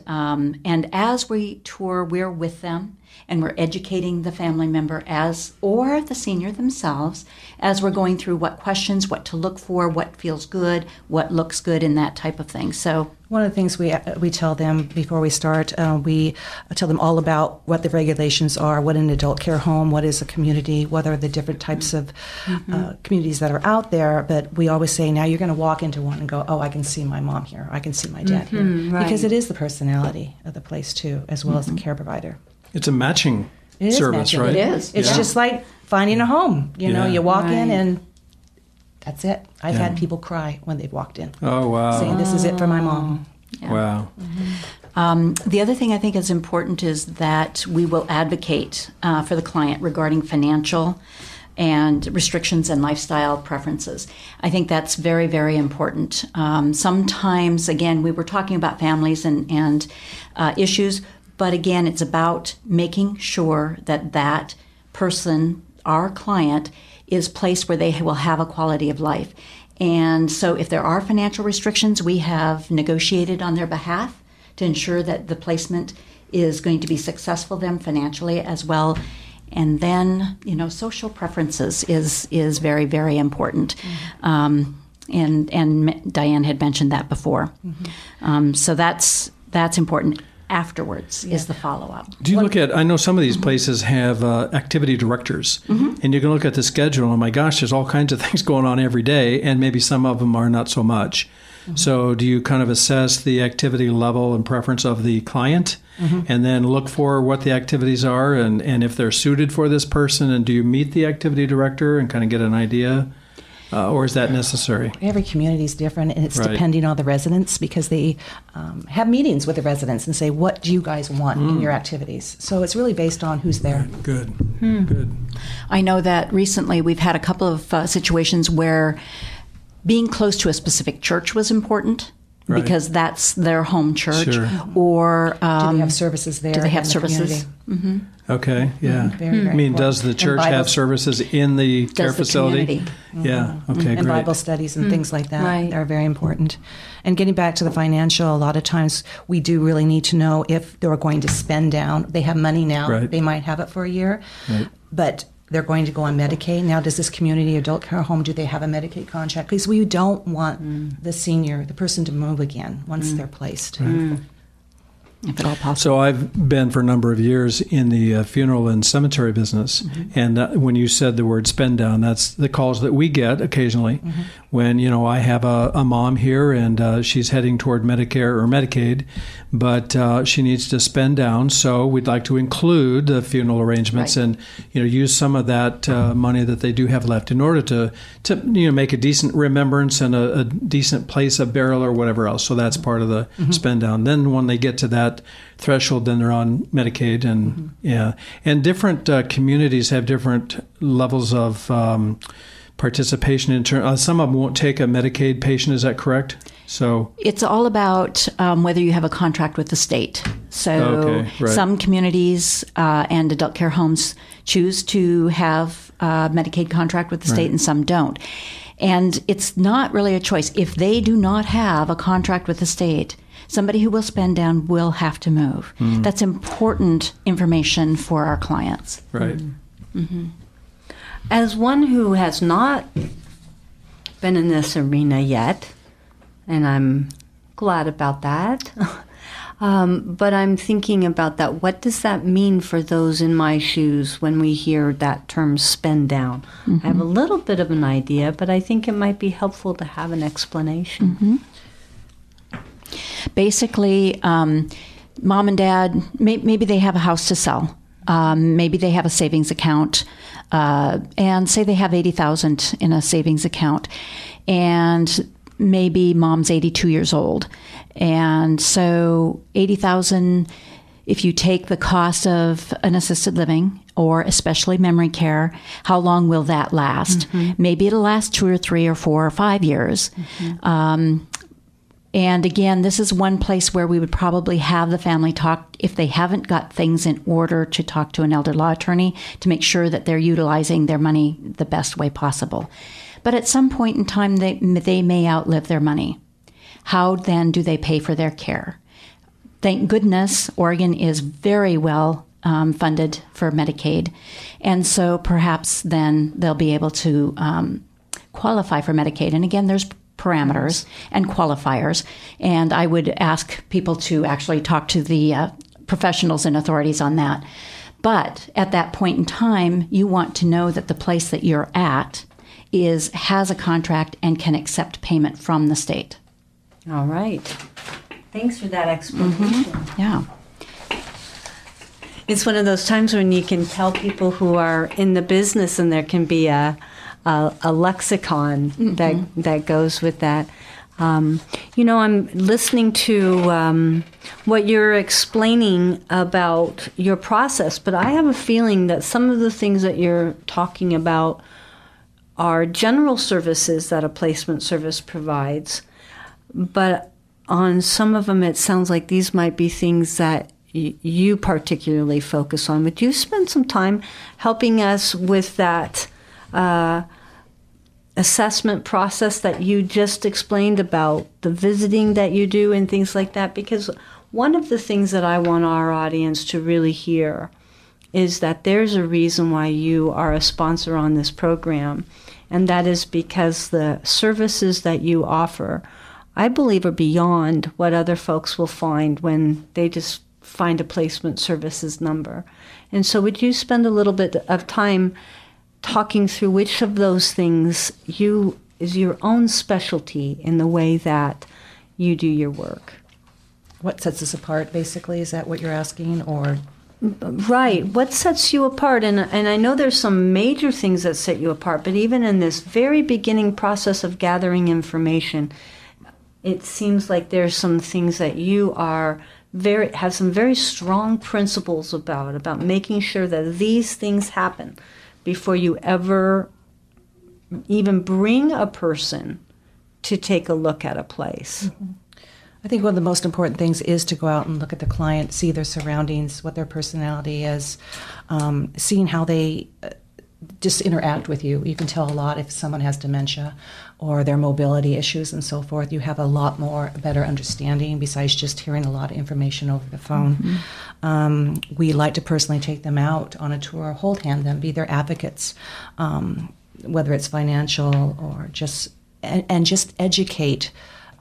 as we tour, we're with them, and we're educating the family member or the senior themselves as we're going through what questions, what to look for, what feels good, what looks good, and that type of thing. So one of the things we tell them before we start, we tell them all about what the regulations are, what an adult care home, what is a community, what are the different types of communities that are out there. But we always say, now you're going to walk into one and go, oh, I can see my mom here, I can see my dad here. Right. Because it is the personality of the place too, as well as the care provider. It's a matching service, right? It is. It's just like finding a home. You walk in and that's it. I've had people cry when they've walked in. Oh, wow. Saying, this is it for my mom. Yeah. Wow. The other thing I think is important is that we will advocate for the client regarding financial and restrictions and lifestyle preferences. I think that's very, very important. Sometimes, again, we were talking about families and issues, but again, it's about making sure that that person, our client, is placed where they will have a quality of life. And so if there are financial restrictions, we have negotiated on their behalf to ensure that the placement is going to be successful for them financially as well. And then, social preferences is very, very important. And Diane had mentioned that before. So that's important. Afterwards is the follow-up. Do you look at, I know some of these places have activity directors, and you can look at the schedule, and my gosh, there's all kinds of things going on every day, and maybe some of them are not so much. So do you kind of assess the activity level and preference of the client, and then look for what the activities are, and if they're suited for this person, and do you meet the activity director and kind of get an idea? Or is that necessary? Every community is different, and it's depending on the residents, because they have meetings with the residents and say, what do you guys want in your activities? So it's really based on who's there. Good. Good. I know that recently we've had a couple of situations where being close to a specific church was important. Because that's their home church. Sure. Or do they have services there? Do they have services? Okay, yeah. Very, very important. Does the church have services in the care facility? Yeah, okay, and great. Bible studies and things like that are very important. And getting back to the financial, a lot of times we do really need to know if they're going to spend down. They have money now. They might have it for a year. But they're going to go on Medicaid. Now, does this community adult care home, do they have a Medicaid contract? Because we don't want the person to move again once they're placed. If at all possible. So I've been for a number of years in the funeral and cemetery business, and when you said the word spend down, that's the calls that we get occasionally when, I have a mom here and she's heading toward Medicare or Medicaid, but she needs to spend down, so we'd like to include the funeral arrangements and, use some of that money that they do have left in order to make a decent remembrance and a decent place of burial or whatever else. So that's part of the spend down. Then when they get to that threshold, then they're on Medicaid, and and different communities have different levels of participation in terms. Some of them won't take a Medicaid patient. Is that correct? So it's all about whether you have a contract with the state. So some communities and adult care homes choose to have a Medicaid contract with the state, and some don't. And it's not really a choice. If they do not have a contract with the state, somebody who will spend down will have to move. That's important information for our clients. Right. As one who has not been in this arena yet, and I'm glad about that. But I'm thinking about that. What does that mean for those in my shoes when we hear that term spend down? Mm-hmm. I have a little bit of an idea, but I think it might be helpful to have an explanation. Mm-hmm. Basically, mom and dad, maybe they have a house to sell. Maybe they have a savings account, and say they have $80,000 in a savings account, and maybe mom's 82 years old. And so $80,000, if you take the cost of an assisted living or especially memory care, how long will that last? Mm-hmm. Maybe it'll last 2 or 3 or 4 or 5 years. Mm-hmm. And again, this is one place where we would probably have the family talk, if they haven't got things in order, to talk to an elder law attorney to make sure that they're utilizing their money the best way possible. But at some point in time, they may outlive their money. How then do they pay for their care? Thank goodness, Oregon is very well funded for Medicaid. And so perhaps then they'll be able to qualify for Medicaid. And again, there's parameters and qualifiers. And I would ask people to actually talk to the professionals and authorities on that. But at that point in time, you want to know that the place that you're at has a contract and can accept payment from the state. All right. Thanks for that explanation. Mm-hmm. Yeah. It's one of those times when you can tell people who are in the business, and there can be a lexicon mm-hmm. that goes with that. I'm listening to what you're explaining about your process, but I have a feeling that some of the things that you're talking about are general services that a placement service provides, but on some of them it sounds like these might be things that you particularly focus on. Would you spend some time helping us with that assessment process that you just explained about the visiting that you do and things like that? Because one of the things that I want our audience to really hear is that there's a reason why you are a sponsor on this program, and that is because the services that you offer, I believe, are beyond what other folks will find when they just find a placement services number. And so would you spend a little bit of time talking through which of those things is your own specialty in the way that you do your work? What sets us apart, basically? Is that what you're asking? Or right. What sets you apart? And I know there's some major things that set you apart, but even in this very beginning process of gathering information, it seems like there's some things that you have some very strong principles about making sure that these things happen before you ever even bring a person to take a look at a place. Mm-hmm. I think one of the most important things is to go out and look at the client, see their surroundings, what their personality is, seeing how they just interact with you. You can tell a lot if someone has dementia or their mobility issues and so forth. You have a lot more better understanding besides just hearing a lot of information over the phone. Mm-hmm. We like to personally take them out on a tour, hold hand them, be their advocates, whether it's financial or just educate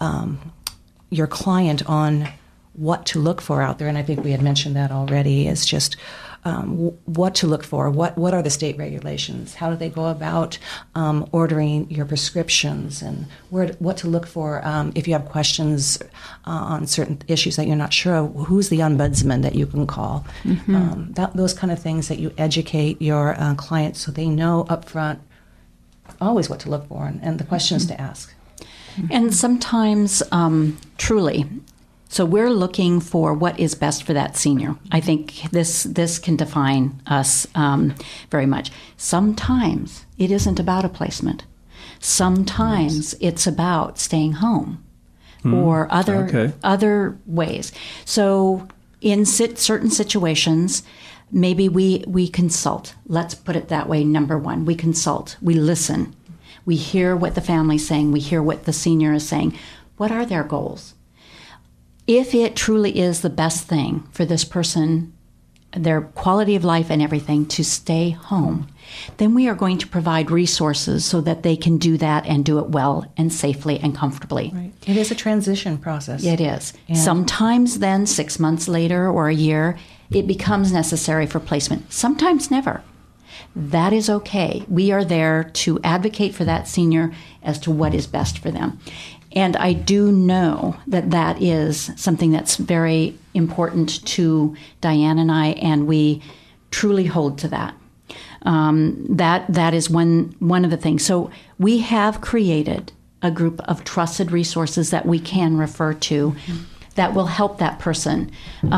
your client on what to look for out there. And I think we had mentioned that already, is just what to look for. What are the state regulations? How do they go about ordering your prescriptions? And what to look for if you have questions on certain issues that you're not sure of. Who's the ombudsman that you can call? Mm-hmm. Those kind of things that you educate your clients so they know up front always what to look for and the questions mm-hmm. to ask. And sometimes, truly, so we're looking for what is best for that senior. I think this can define us very much. Sometimes it isn't about a placement. Sometimes it's about staying home or other ways. So in certain situations, maybe we consult. Let's put it that way. Number one, we consult. We listen. We hear what the family's saying. We hear what the senior is saying. What are their goals? If it truly is the best thing for this person their quality of life and everything to stay home, then we are going to provide resources so that they can do that and do it well and safely and comfortably. Right. It is a transition process. It is. And sometimes then, 6 months later or a year, it becomes necessary for placement. Sometimes never. That is okay. We are there to advocate for that senior as to what is best for them. And I do know that that is something that's very important to Diane and I, and we truly hold to that. That is one of the things. So we have created a group of trusted resources that we can refer to that will help that person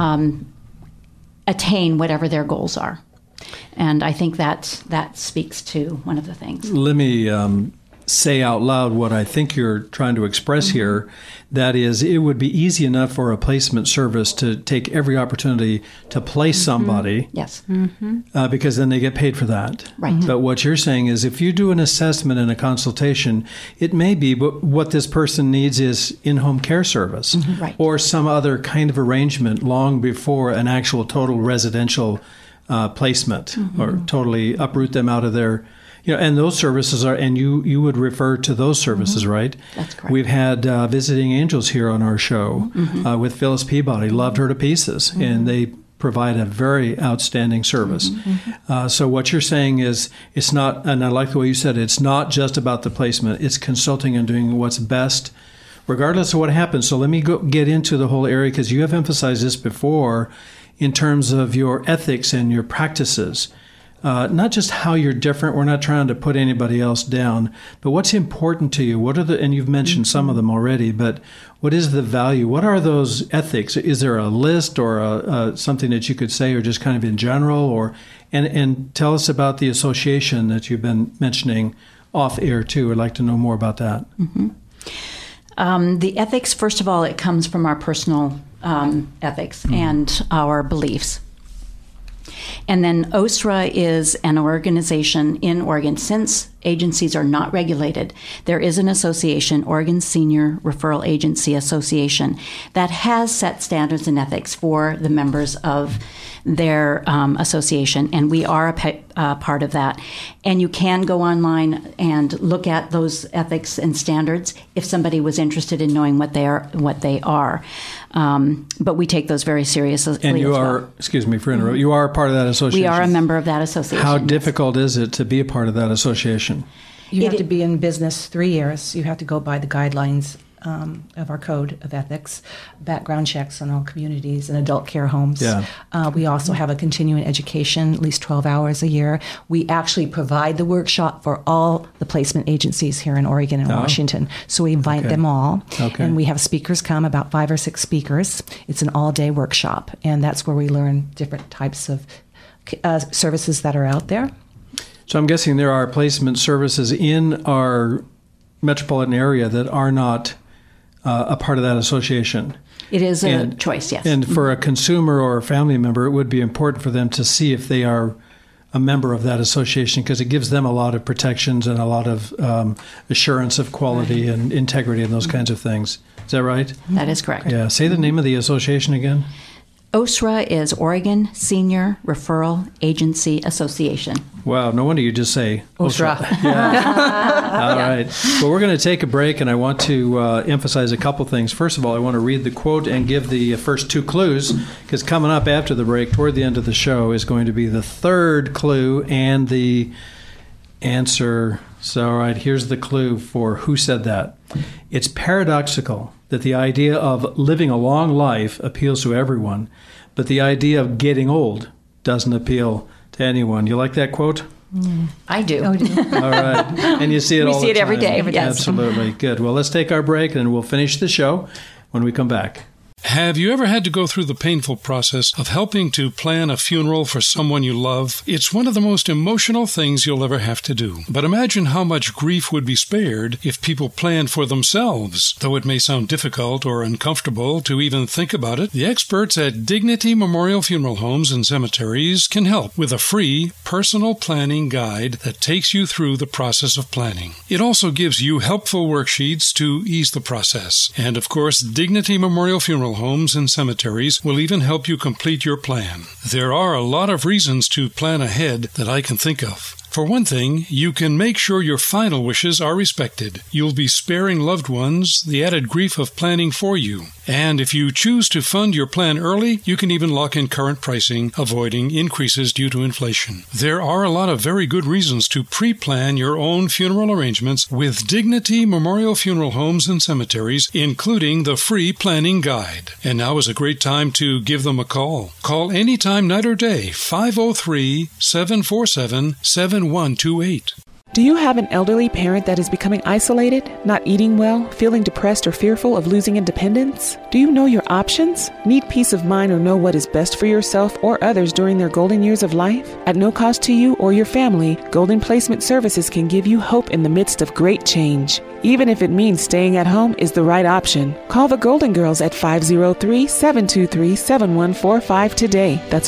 attain whatever their goals are. And I think that speaks to one of the things. Let me say out loud what I think you're trying to express here. That is, it would be easy enough for a placement service to take every opportunity to place somebody. Yes. Because then they get paid for that. Right. But what you're saying is if you do an assessment and a consultation, it may be what this person needs is in-home care service Right. or some other kind of arrangement long before an actual total residential placement or totally uproot them out of their, and those services are, and you would refer to those services, right? That's correct. We've had Visiting Angels here on our show with Phyllis Peabody, loved her to pieces, and they provide a very outstanding service. So what you're saying is it's not, and I like the way you said it, it's not just about the placement, it's consulting and doing what's best regardless of what happens. So let me get into the whole area, because you have emphasized this before in terms of your ethics and your practices. Not just how you're different. We're not trying to put anybody else down, but what's important to you? What are and you've mentioned some of them already, but what is the value? What are those ethics? Is there a list or something that you could say, or just kind of in general, and tell us about the association that you've been mentioning off air too. I'd like to know more about that. The ethics, first of all, it comes from our personal ethics and our beliefs. And then OSRA is an organization in Oregon. Since agencies are not regulated, there is an association, Oregon Senior Referral Agency Association, that has set standards and ethics for the members of their association, and we are a part of that. And you can go online and look at those ethics and standards if somebody was interested in knowing what they are. But we take those very seriously. And you are, excuse me for interrupting, you are a part of that association. We are a member of that association. How difficult is it to be a part of that association? You have to be in business 3 years. You have to go by the guidelines of our code of ethics, background checks on all communities and adult care homes. Yeah. We also have a continuing education, at least 12 hours a year. We actually provide the workshop for all the placement agencies here in Oregon and Washington. So we invite them all. Okay. And we have speakers come, about 5 or 6 speakers. It's an all-day workshop. And that's where we learn different types of services that are out there. So I'm guessing there are placement services in our metropolitan area that are not a part of that association. It is a choice, yes. And for a consumer or a family member, it would be important for them to see if they are a member of that association, because it gives them a lot of protections and a lot of assurance of quality and integrity and those kinds of things. Is that right? That is correct. Yeah. Say the name of the association again. OSRA is Oregon Senior Referral Agency Association. Wow, no wonder you just say OSRA. Yeah. All right. Well, we're going to take a break, and I want to emphasize a couple things. First of all, I want to read the quote and give the first 2 clues, because coming up after the break, toward the end of the show, is going to be the third clue and the answer. So, all right, here's the clue for who said that. It's paradoxical that the idea of living a long life appeals to everyone, but the idea of getting old doesn't appeal to anyone. You like that quote? I do. All right. And you see it all the time. We see it every day. Yes. Absolutely. Good. Well, let's take our break, and we'll finish the show when we come back. Have you ever had to go through the painful process of helping to plan a funeral for someone you love? It's one of the most emotional things you'll ever have to do. But imagine how much grief would be spared if people planned for themselves. Though it may sound difficult or uncomfortable to even think about it, the experts at Dignity Memorial Funeral Homes and Cemeteries can help with a free personal planning guide that takes you through the process of planning. It also gives you helpful worksheets to ease the process. And of course, Dignity Memorial Funeral Funeral Homes and Cemeteries will even help you complete your plan. There are a lot of reasons to plan ahead that I can think of. For one thing, you can make sure your final wishes are respected. You'll be sparing loved ones the added grief of planning for you. And if you choose to fund your plan early, you can even lock in current pricing, avoiding increases due to inflation. There are a lot of very good reasons to pre-plan your own funeral arrangements with Dignity Memorial Funeral Homes and Cemeteries, including the free planning guide. And now is a great time to give them a call. Call anytime, night or day, 503-747-7128. Do you have an elderly parent that is becoming isolated, not eating well, feeling depressed or fearful of losing independence? Do you know your options? Need peace of mind or know what is best for yourself or others during their golden years of life? At no cost to you or your family, Golden Placement Services can give you hope in the midst of great change. Even if it means staying at home is the right option. Call the Golden Girls at 503-723-7145 today. That's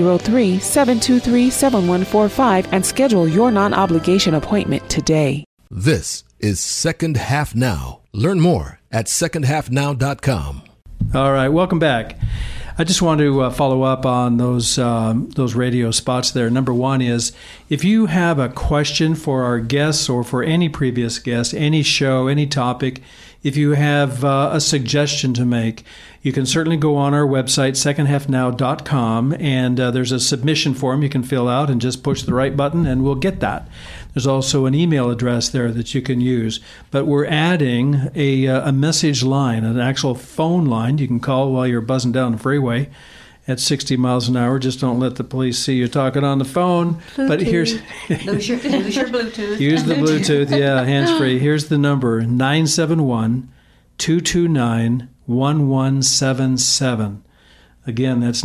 503-723-7145 and schedule your non-obligation appointment today. This is Second Half Now. Learn more at secondhalfnow.com. All right, welcome back. I just want to follow up on those radio spots there. Number one is, if you have a question for our guests or for any previous guest, any show, any topic, if you have a suggestion to make, you can certainly go on our website, secondhalfnow.com, and there's a submission form you can fill out and just push the right button and we'll get that. There's also an email address there that you can use. But we're adding a message line, an actual phone line you can call while you're buzzing down the freeway at 60 miles an hour. Just don't let the police see you talking on the phone. Bluetooth. But here's Lose your Bluetooth. Use the Bluetooth, yeah, hands-free. Here's the number, 971-229-1177. Again, that's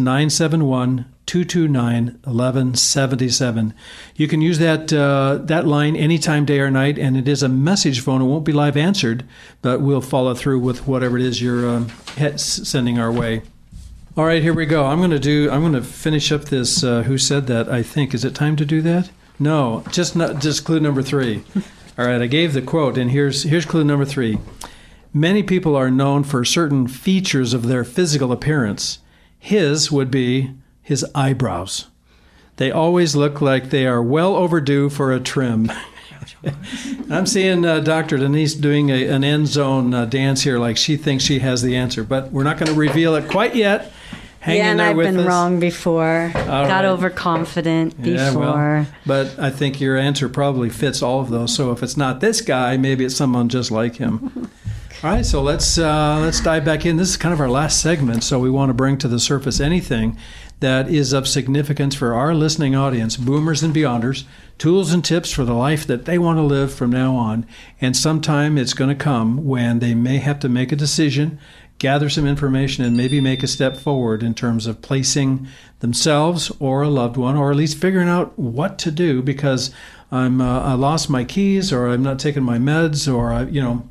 971-229-1177. You can use that line anytime, day or night, and it is a message phone. It won't be live answered, but we'll follow through with whatever it is you're sending our way. All right, here we go. I'm going to finish up this Who Said That, I think. Is it time to do that? No, just clue number 3. All right, I gave the quote, and here's clue number 3. Many people are known for certain features of their physical appearance. His would be his eyebrows. They always look like they are well overdue for a trim. I'm seeing Dr. Denise doing an end zone dance here like she thinks she has the answer, but we're not going to reveal it quite yet. Hang in there with us. I've been wrong before. Got overconfident before. Yeah, well, but I think your answer probably fits all of those. So if it's not this guy, maybe it's someone just like him. All right, so let's dive back in. This is kind of our last segment, so we want to bring to the surface anything that is of significance for our listening audience, boomers and beyonders, tools and tips for the life that they want to live from now on. And sometime it's going to come when they may have to make a decision, gather some information, and maybe make a step forward in terms of placing themselves or a loved one, or at least figuring out what to do because I lost my keys, or I'm not taking my meds, or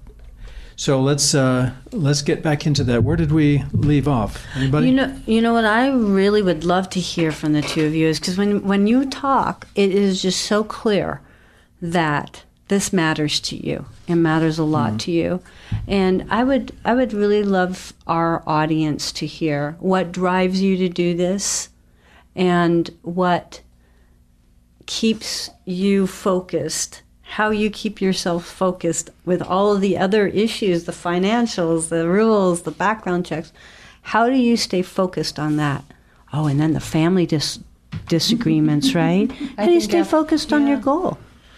So let's get back into that. Where did we leave off? Anybody? You know what I really would love to hear from the two of you is because when you talk, it is just so clear that this matters to you. It matters a lot to you, and I would really love our audience to hear what drives you to do this, and what keeps you focused. How you keep yourself focused with all of the other issues, the financials, the rules, the background checks. How do you stay focused on that? Oh, and then the family disagreements, right? How do you stay focused on your goal?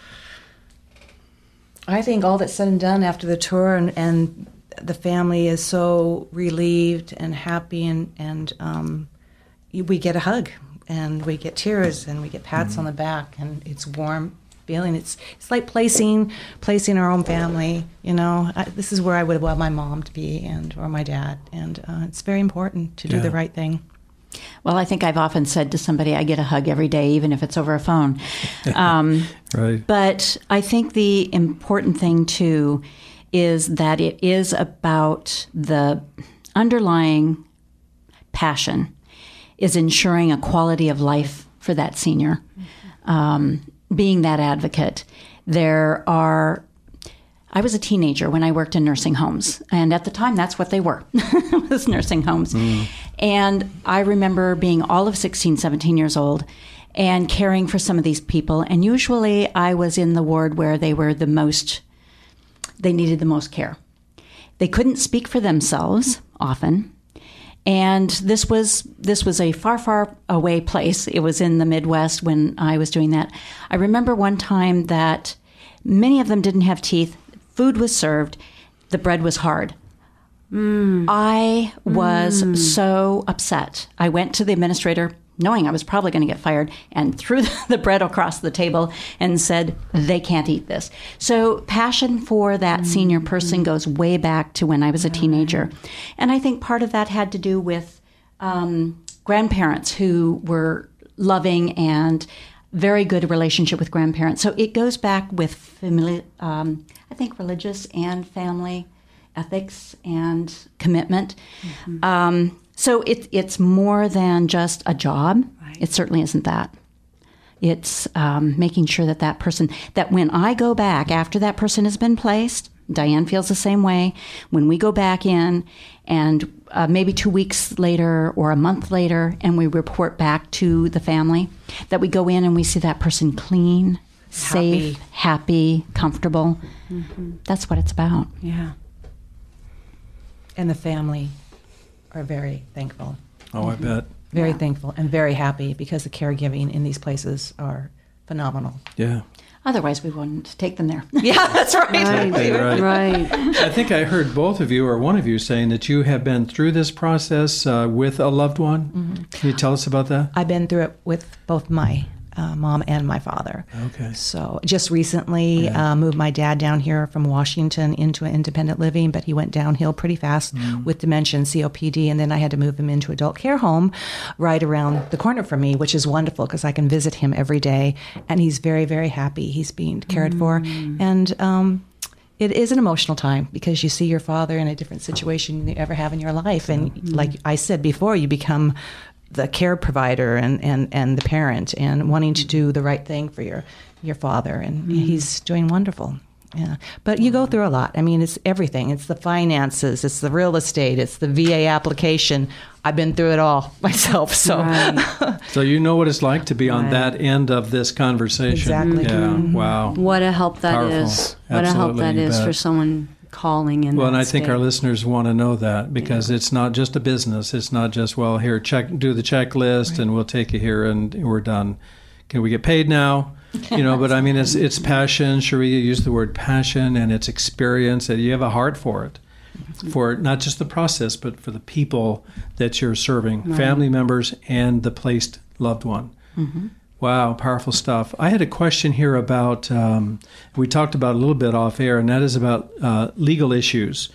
I think all that's said and done after the tour, and the family is so relieved and happy, and we get a hug, and we get tears, and we get pats on the back, and it's warm feeling. It's like placing our own family. This is where I would want my mom to be, or my dad, and it's very important to do the right thing. Well, I think I've often said to somebody, I get a hug every day, even if it's over a phone. Right. But I think the important thing too is that it is about the underlying passion is ensuring a quality of life for that senior. Being that advocate, there are I was a teenager when I worked in nursing homes, and at the time, that's what they were, was nursing homes. And I remember being all of 16, 17 years old and caring for some of these people. And usually I was in the ward where they needed the most care. They couldn't speak for themselves often. And this was a far, far away place. It was in the Midwest when I was doing that. I remember one time that many of them didn't have teeth. Food was served. The bread was hard. I was so upset. I went to the administrator, knowing I was probably going to get fired, and threw the bread across the table and said, they can't eat this. So passion for that senior person goes way back to when I was a teenager. And I think part of that had to do with grandparents who were loving and very good relationship with grandparents. So it goes back with family, I think religious and family ethics and commitment. So it's more than just a job. Right. It certainly isn't that. It's making sure that person, that when I go back after that person has been placed, Diane feels the same way. When we go back in and maybe 2 weeks later or a month later and we report back to the family, that we go in and we see that person clean, safe, happy, comfortable. That's what it's about. Yeah. And the family are very thankful. Oh, I bet. Very thankful and very happy because the caregiving in these places are phenomenal. Yeah. Otherwise, we wouldn't take them there. Yeah, that's right. Right. I think I heard both of you or one of you saying that you have been through this process with a loved one. Can you tell us about that? I've been through it with both my mom and my father. Okay. So just recently moved my dad down here from Washington into an independent living, but he went downhill pretty fast with dementia and COPD, and then I had to move him into adult care home right around the corner from me, which is wonderful because I can visit him every day, and he's very, very happy. He's being cared for, and it is an emotional time because you see your father in a different situation than you ever have in your life, and like I said before, you become the care provider and the parent and wanting to do the right thing for your father. And he's doing wonderful. Yeah. But you go through a lot. I mean, it's everything. It's the finances. It's the real estate. It's the VA application. I've been through it all myself. So, so you know what it's like to be on that end of this conversation. Exactly. Yeah. Wow. What a help that Powerful. is. What a help that is for someone calling in. Well, and I state. think our listeners want to know that because it's not just a business. It's not just, well, here, do the checklist and we'll take you here and we're done. Can we get paid now? But I mean, it's passion. Sharia used the word passion, and it's experience, and you have a heart for it, for not just the process, but for the people that you're serving, family members and the placed loved one. Wow, powerful stuff. I had a question here about, we talked about a little bit off air, and that is about legal issues.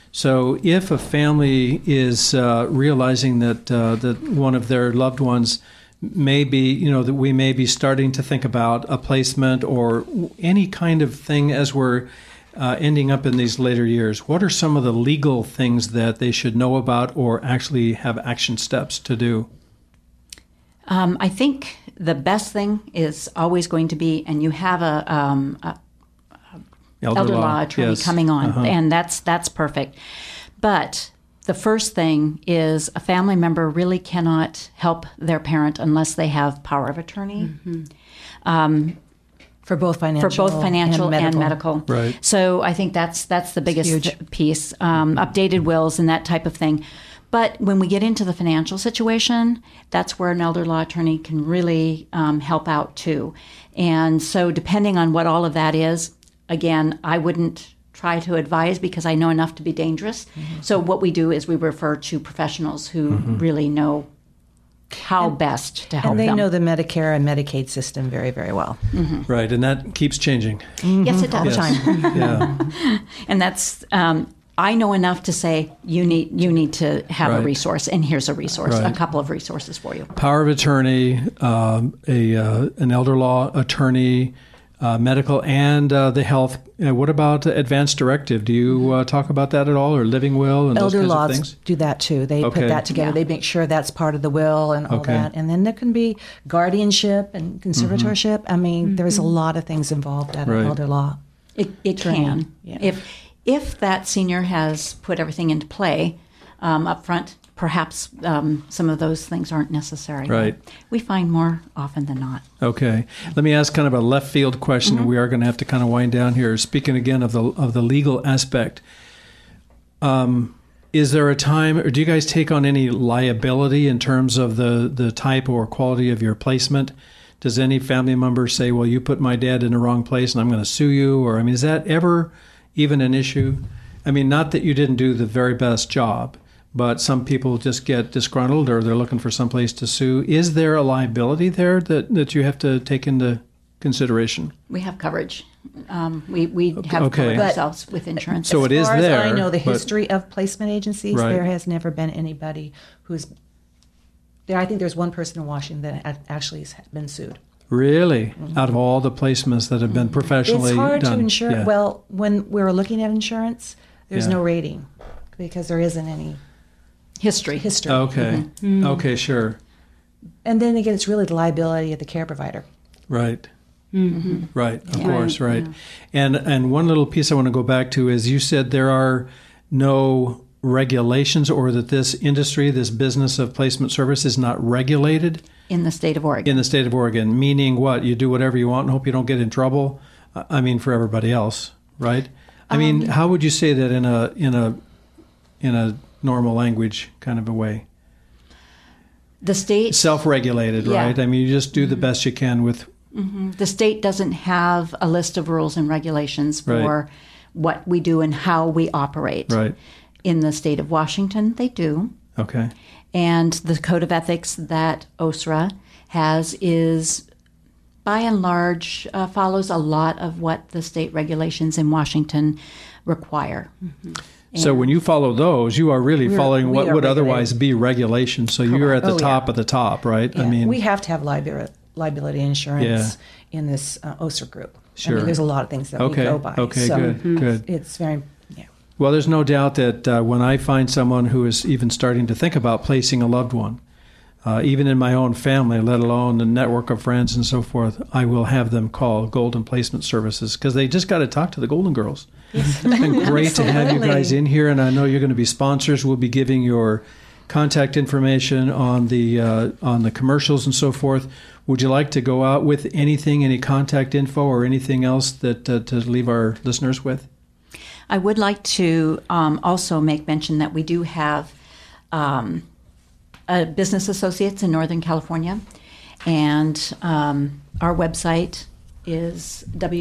So if a family is realizing that one of their loved ones may be, that we may be starting to think about a placement or any kind of thing as we're ending up in these later years, what are some of the legal things that they should know about or actually have action steps to do? I think the best thing is always going to be, and you have a elder law attorney coming on, and that's perfect. But the first thing is a family member really cannot help their parent unless they have power of attorney. For both financial and medical. Right. So I think that's the biggest piece. Updated wills and that type of thing. But when we get into the financial situation, that's where an elder law attorney can really help out too. And so depending on what all of that is, again, I wouldn't try to advise because I know enough to be dangerous. So what we do is we refer to professionals who really know how best to help them. And they know the Medicare and Medicaid system very, very well. Right, and that keeps changing. Yes, it does. All the time. Yeah. And that's... I know enough to say you need to have a resource, and here's a resource, a couple of resources for you. Power of attorney, an elder law attorney, medical, and the health. What about advanced directive? Do you talk about that at all, or living will and elder those kinds laws of things? Do that too. They put that together. They make sure that's part of the will and all that. And then there can be guardianship and conservatorship. I mean, there's a lot of things involved at an elder law. It can. Yeah. If that senior has put everything into play up front, perhaps some of those things aren't necessary. Right. We find more often than not. Okay. Let me ask kind of a left field question. We are going to have to kind of wind down here. Speaking again of the legal aspect, is there a time, or do you guys take on any liability in terms of the type or quality of your placement? Does any family member say, well, you put my dad in the wrong place and I'm going to sue you? Or, I mean, is that ever even an issue? I mean, not that you didn't do the very best job, but some people just get disgruntled or they're looking for some place to sue. Is there a liability there that you have to take into consideration? We have coverage. We have covered ourselves with insurance. So it is there. As far as I know, the history of placement agencies, Right. there has never been anybody who's there. I think there's one person in Washington that actually has been sued. Really? Out of all the placements that have been professionally It's hard done. to insure. Yeah. Well, when we were looking at insurance, there's Yeah. no rating because there isn't any history. Okay. Okay, sure. And then again, it's really the liability of the care provider. Right. Right, of course, right. And one little piece I want to go back to is you said there are no regulations, or that this industry, this business of placement service, is not regulated In the state of Oregon. in the state of Oregon. Meaning what? You do whatever you want and hope you don't get in trouble. I mean, for everybody else, right? I mean, how would you say that in a normal language kind of a way? The state Self-regulated, Yeah. right? I mean, you just do the best you can with. The state doesn't have a list of rules and regulations for Right. what we do and how we operate. Right. In the state of Washington, they do. Okay. And the code of ethics that OSRA has is, by and large, follows a lot of what the state regulations in Washington require. So when you follow those, you are really following what we are would regulated. otherwise be regulation. So you're at the Oh, top yeah. of the top, right? Yeah. I mean, we have to have liability insurance in this OSRA group. Sure. I mean, there's a lot of things that okay, we go by. okay, so good. It's very, Well, there's no doubt that when I find someone who is even starting to think about placing a loved one, even in my own family, let alone the network of friends and so forth, I will have them call Golden Placement Services because they just got to talk to the Golden Girls. It's been great to have you guys in here, and I know you're going to be sponsors. We'll be giving your contact information on the commercials and so forth. Would you like to go out with anything, any contact info or anything else that to leave our listeners with? I would like to also make mention that we do have business associates in Northern California, and our website is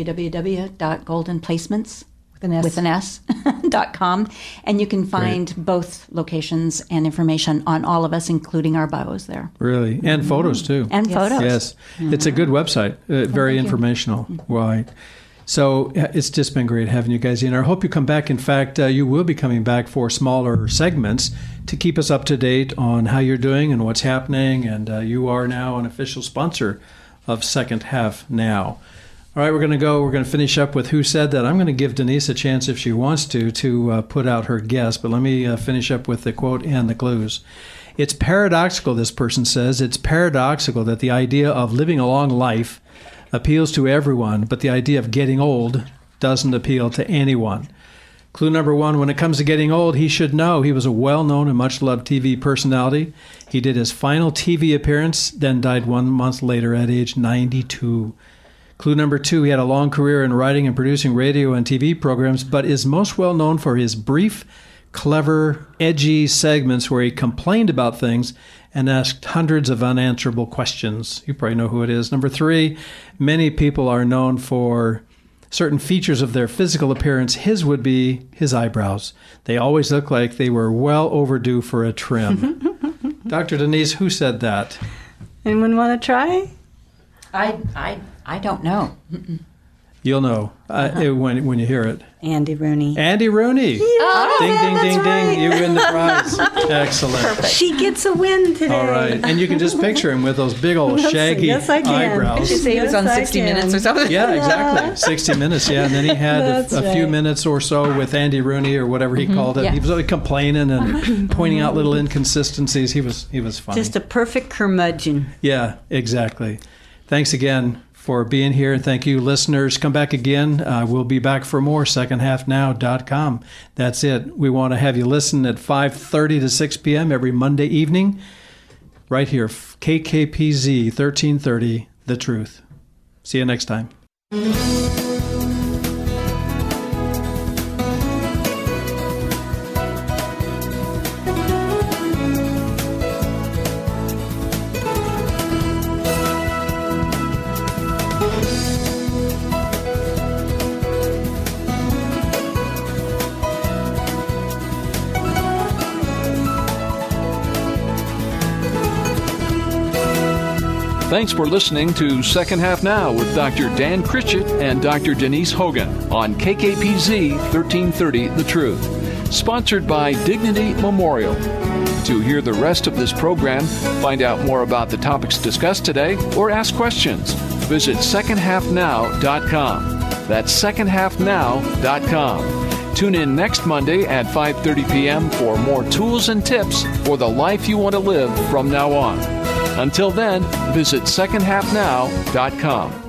www.goldenplacements.com, and you can find both locations and information on all of us, including our bios there. Really? And photos, too. And photos. Yes. It's a good website. Very informational. Right. So it's just been great having you guys in. I hope you come back. In fact, you will be coming back for smaller segments to keep us up to date on how you're doing and what's happening. And you are now an official sponsor of Second Half Now. All right, we're going to go. We're going to finish up with Who Said That. I'm going to give Denise a chance, if she wants to put out her guess. But let me finish up with the quote and the clues. It's paradoxical, this person says, it's paradoxical that the idea of living a long life appeals to everyone, but the idea of getting old doesn't appeal to anyone. Clue number one, when it comes to getting old, he should know he was a well-known and much-loved TV personality. He did his final TV appearance, then died 1 month later at age 92. Clue number two, he had a long career in writing and producing radio and TV programs, but is most well known for his brief, clever, edgy segments where he complained about things and asked hundreds of unanswerable questions. You probably know who it is. Number three, many people are known for certain features of their physical appearance. His would be his eyebrows. They always look like they were well overdue for a trim. Dr. Denise, who said that? Anyone want to try? I don't know. You'll know when you hear it. Andy Rooney. Andy Rooney. Oh, ding, ding, ding, right. ding. You win the prize. Excellent. She gets a win today. All right. And you can just picture him with those big old shaggy yes, I can. eyebrows. Did you say he was on 60 Minutes or something? Yeah, exactly. 60 Minutes, yeah. And then he had a few minutes or so with Andy Rooney or whatever he called it. Yeah. He was always complaining and pointing out little inconsistencies. He was funny. Just a perfect curmudgeon. Yeah, exactly. Thanks again for being here. And thank you, listeners. Come back again. We'll be back for more, secondhalfnow.com. That's it. We want to have you listen at 5:30 to 6 p.m. every Monday evening, right here, KKPZ 1330, The Truth. See you next time. Thanks for listening to Second Half Now with Dr. Dan Critchett and Dr. Denise Hogan on KKPZ 1330 The Truth. Sponsored by Dignity Memorial. To hear the rest of this program, find out more about the topics discussed today, or ask questions, visit secondhalfnow.com. That's secondhalfnow.com. Tune in next Monday at 5:30 p.m. for more tools and tips for the life you want to live from now on. Until then, visit secondhalfnow.com.